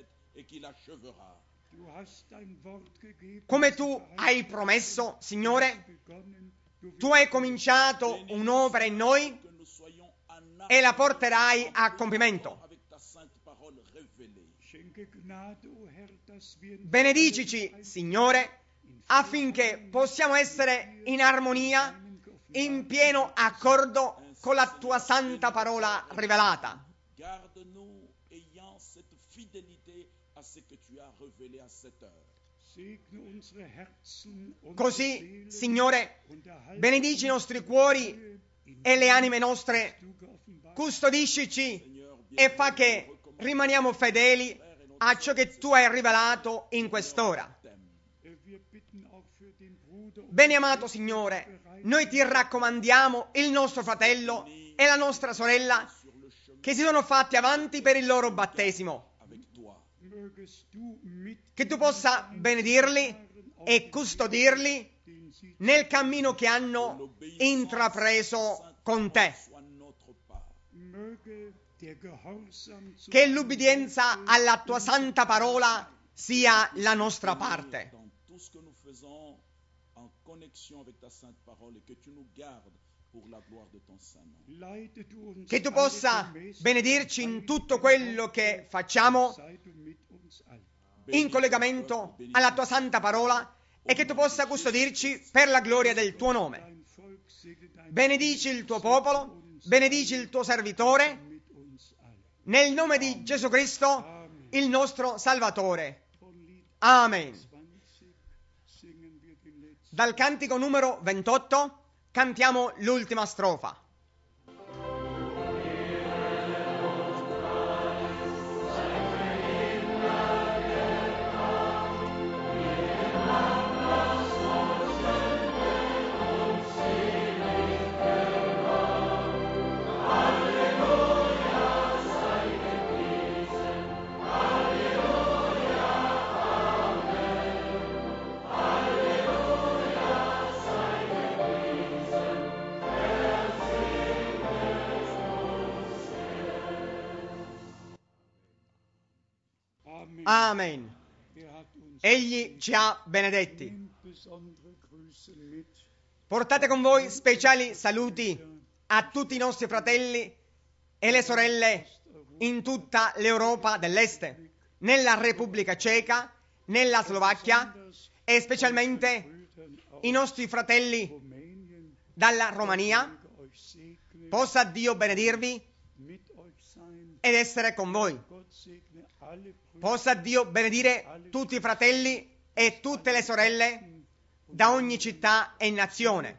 Speaker 1: Come tu hai promesso, Signore, tu hai cominciato un'opera in noi e la porterai a compimento. Benedicici, Signore, affinché possiamo essere in armonia, in pieno accordo con la tua santa parola rivelata. Così, Signore, benedici i nostri cuori e le anime nostre, custodiscici e fa che rimaniamo fedeli a ciò che tu hai rivelato in quest'ora. Bene amato Signore, noi ti raccomandiamo il nostro fratello e la nostra sorella che si sono fatti avanti per il loro battesimo. Che tu possa benedirli e custodirli nel cammino che hanno intrapreso con te. Che l'ubbidienza alla tua santa parola sia la nostra parte. Che tu possa benedirci in tutto quello che facciamo in collegamento alla tua santa parola e che tu possa custodirci per la gloria del tuo nome. Benedici il tuo popolo, benedici il tuo servitore, nel nome di Gesù Cristo, il nostro Salvatore. Amen. Dal cantico numero 28 cantiamo l'ultima strofa. Amen. Egli ci ha benedetti. Portate con voi speciali saluti a tutti i nostri fratelli e le sorelle in tutta l'Europa dell'Est, nella Repubblica Ceca, nella Slovacchia e specialmente i nostri fratelli dalla Romania. Possa Dio benedirvi ed essere con voi. Possa Dio benedire tutti i fratelli e tutte le sorelle da ogni città e nazione.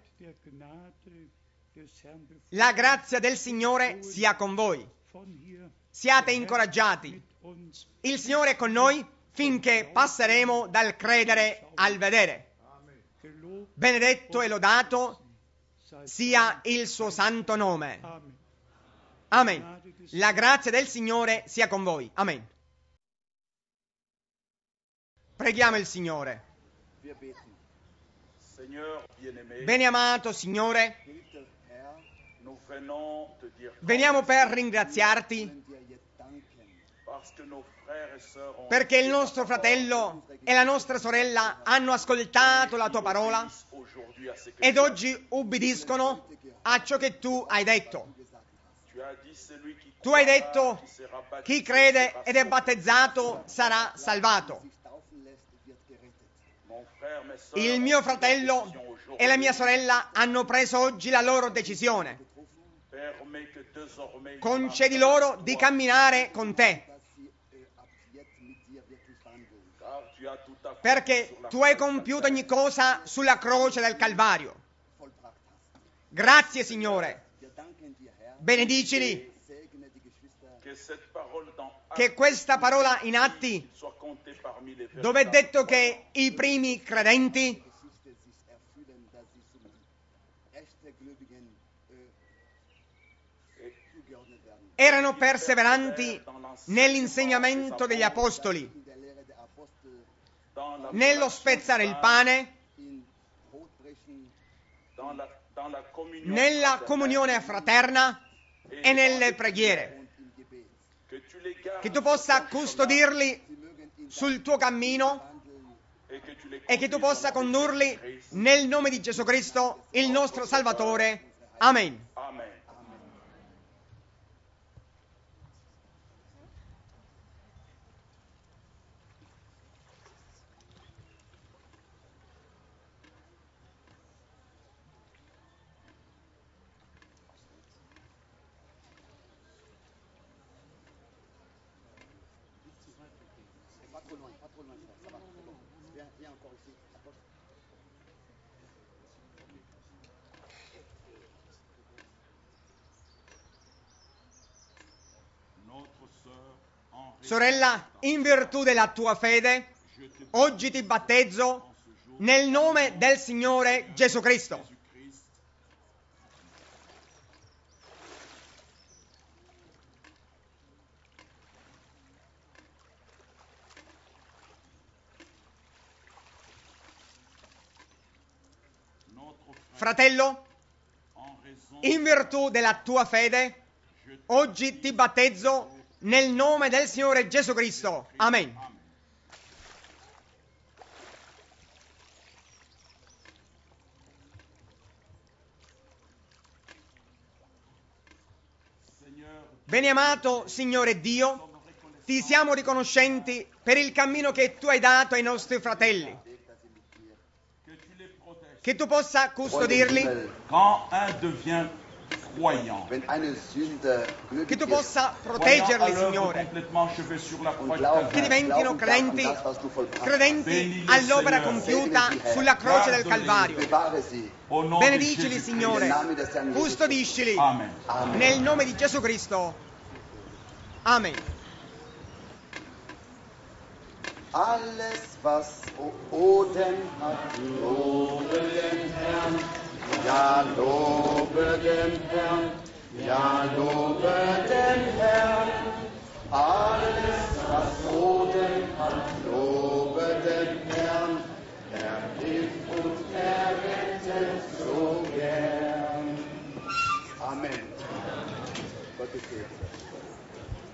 Speaker 1: La grazia del Signore sia con voi. Siate incoraggiati. Il Signore è con noi finché passeremo dal credere al vedere. Benedetto e lodato sia il suo santo nome. Amen. La grazia del Signore sia con voi. Amen. Preghiamo il Signore. Beniamato Signore, veniamo per ringraziarti perché il nostro fratello e la nostra sorella hanno ascoltato la tua parola ed oggi ubbidiscono a ciò che tu hai detto. Tu hai detto: chi crede ed è battezzato sarà salvato. Il mio fratello e la mia sorella hanno preso oggi la loro decisione. Concedi loro di camminare con te, perché tu hai compiuto ogni cosa sulla croce del Calvario. Grazie Signore. Benedicili. Che questa parola in Atti, dove è detto che i primi credenti erano perseveranti nell'insegnamento degli apostoli, nello spezzare il pane, nella comunione fraterna e nelle preghiere. Che tu possa custodirli sul tuo cammino e che tu possa condurli nel nome di Gesù Cristo, il nostro Salvatore. Amen. Sorella, in virtù della tua fede, oggi ti battezzo nel nome del Signore Gesù Cristo. Fratello, in virtù della tua fede, oggi ti battezzo nel nome del Signore Gesù Cristo. Amen. Beniamato Signore Dio, ti siamo riconoscenti per il cammino che tu hai dato ai nostri fratelli. Che tu possa custodirli, che tu possa proteggerli, Signore, che diventino credenti all'opera compiuta sulla croce del Calvario. Benedicili, Signore, custodiscili nel nome di Gesù Cristo. Amen.
Speaker 2: Alles, was Odem hat, lobe den Herrn. Ja, lobe den Herrn. Ja, lobe den Herrn.